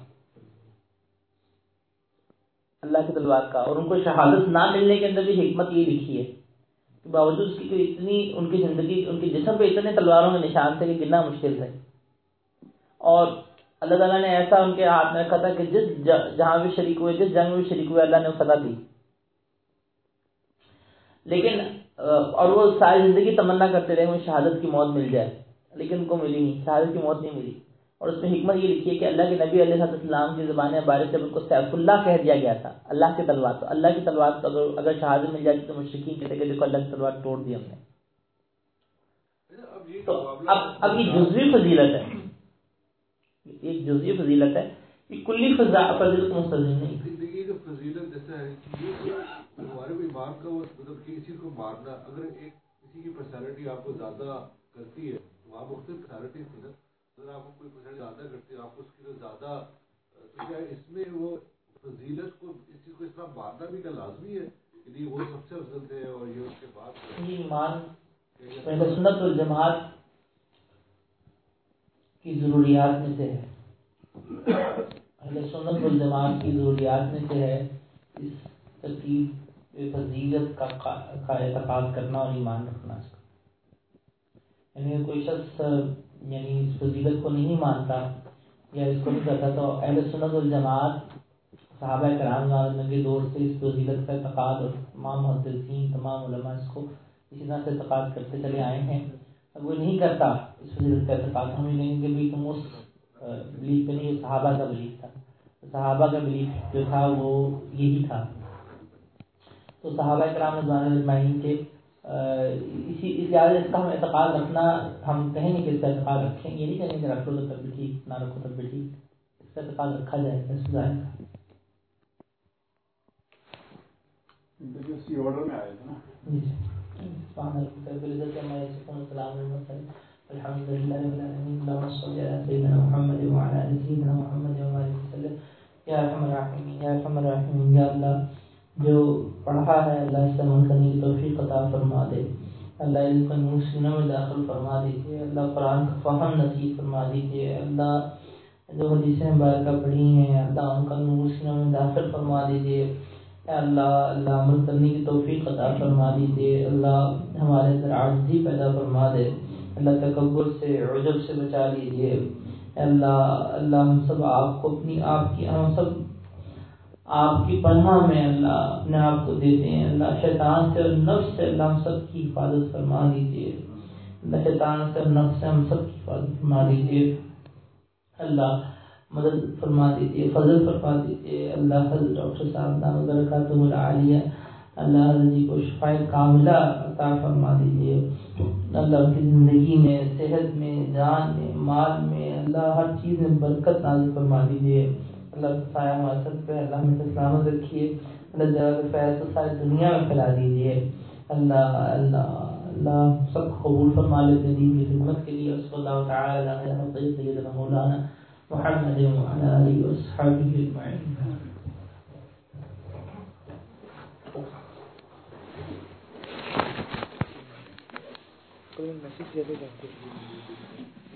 اللہ کی تلوار کا، اور ان کو شہادت نہ ملنے کے اندر بھی حکمت یہ لکھی ہے کہ باوجود اس کی کہ اتنی ان کی زندگی، ان کے جسم پہ اتنے تلواروں کے نشان تھے کہ گننا مشکل تھے، اور اللہ تعالیٰ نے ایسا ان کے ہاتھ میں رکھا تھا کہ جس جہاں بھی شریک ہوئے، جس جنگ میں بھی شریک ہوئے، اللہ نے فتح دی. لیکن اور وہ ساری زندگی تمنا کرتے رہے مجھے شہادت کی موت مل جائے، لیکن ان کو ملی نہیں، شہادت کی موت نہیں ملی. اور اس میں حکمت یہ لکھی ہے کہ اللہ کے نبی علیہ السلام کی زبان مبارک جب ان کو سیف اللہ کہہ دیا گیا تھا، اللہ کی تلوار، تو اللہ کی تلوار تو اگر اگر شہادت مل جاتی تو مشرکین کہتے کہ دیکھو اللہ کی تلوار توڑ دی ہم نے. تو اب اب یہ جزوی فضیلت ہے، ایک جزوی فضیلت ہے، یہ کلی فضیلت مستلزم نہیں. زندگی جو فضیلت جیسا ہے کہ ہمارے کو ایمان کا وہ مطلب کہ کسی کو مارنا، اگر ایک کسی کی پرسنالٹی آپ کو زیادہ کرتی ہے تو وہاں مختلف پرسنالٹی تھی نا، اگر آپ کو کوئی پرسنالٹی زیادہ کرتی ہے آپ کو اس کی زیادہ، تو کیا اس میں وہ فضیلت کو اس چیز کو اس طرح مارنا بھی کیا لازمی ہے کہ نہیں وہ سب سے افضل تھے اور یہ اس کے بعد یہ ایمان اہل سنت والجماعت کی ضروریات میں سے ہے، اہل سنت والجماعت کی ضروریات میں سے ہے اس ترکیب فضیلت کا کا اعتقاد کرنا اور ایمان رکھنا. یعنی کوئی شخص یعنی اس فضیلت کو نہیں مانتا یا اس کو نہیں کرتا تو اہل سنت والجماعت صحابہ کرام کے دور سے اس فضیلت کا اعتقاد اور تمام محدثین تمام علماء اس کو اسی طرح سے اعتقاد کرتے چلے آئے ہیں. اب وہ نہیں کرتا اس فضیلت کا اعتقاد، ہم یہ کہیں گے بھی تم اس بلیف پہ نہیں، صحابہ کا بلیف تھا، صحابہ کا بلیف جو تھا وہ یہی تھا. تو صحابہ کرام رضوان اجمعین کے اسی اس لحاظ اس کا ہم اعتقاد رکھنا، ہم کہیں گے کہ اس کا اعتقاد رکھیں، یہ نہیں کہیں گے رکھ لو تو تب بھی ٹھیک، نہ رکھو تب بھی ٹھیک، اس کا اعتقاد رکھا جائے گا. اس ظاہر اسی آرڈر میں آئے تھے نا. جی سبحان اللہ بالعزت میں السلام علیکم الحمد للہ رب العالمین اللهم صل علی سیدنا محمد وعلى ال سیدنا محمد وبارک وسلم. یا ارحم الراحمین یا ارحم الراحمین، یا اللہ جو پڑھا ہے اللہ اس سے عمل کرنے کی توفیق عطا فرما دے، اللہ اس کو نور سینوں میں داخل فرما دیجیے، اللہ قرآن کا فہم نصیب فرما دیجیے، اللہ جو حدیثیں مبارکہ پڑھی ہیں اللہ ان کا نور سینوں میں داخل فرما دیجیے، اللہ اللہ عمل کرنے کی توفیق عطا فرما دیجیے، اللہ ہمارے اندر عاجزی پیدا فرما دے، اللہ تکبر سے عجب سے بچا لیجیے، اللہ اللہ ہم سب آپ کو اپنی آپ کی ہم سب آپ کی پناہ میں اللہ اپنے آپ کو دیتے ہیں، اللہ شیطان سے اور نفس سے اللہ ہم سب کی حفاظت فرما دیجیے، اللہ شیطان سے اور نفس سے ہم سب کی حفاظت فرما دیجیے، اللہ مدد فرما دیجیے، فضل فرما دیجیے، اللہ حضرت ڈاکٹر صاحب نام برکاتہ العالیہ اللہ حضرت جی کو شفاء کاملہ عطا فرما دیجیے، اللہ ان کی زندگی میں صحت میں جان میں مال میں اللہ ہر چیز میں برکت نازل فرما دیجیے، اللہ سایہ معصد پہ اللہ ہمیں سلامت رکھیے، اللہ جلال فیض کو ساری دنیا میں پھیلا دیجیے، اللہ اللہ اللہ سب قبول فرما لیتے دین کی خدمت کے لیے. صلی اللہ تعالی علی سیدنا مولانا محمد وعلی آلہ وصحبہ اجمعین. کوئی میسج دے دے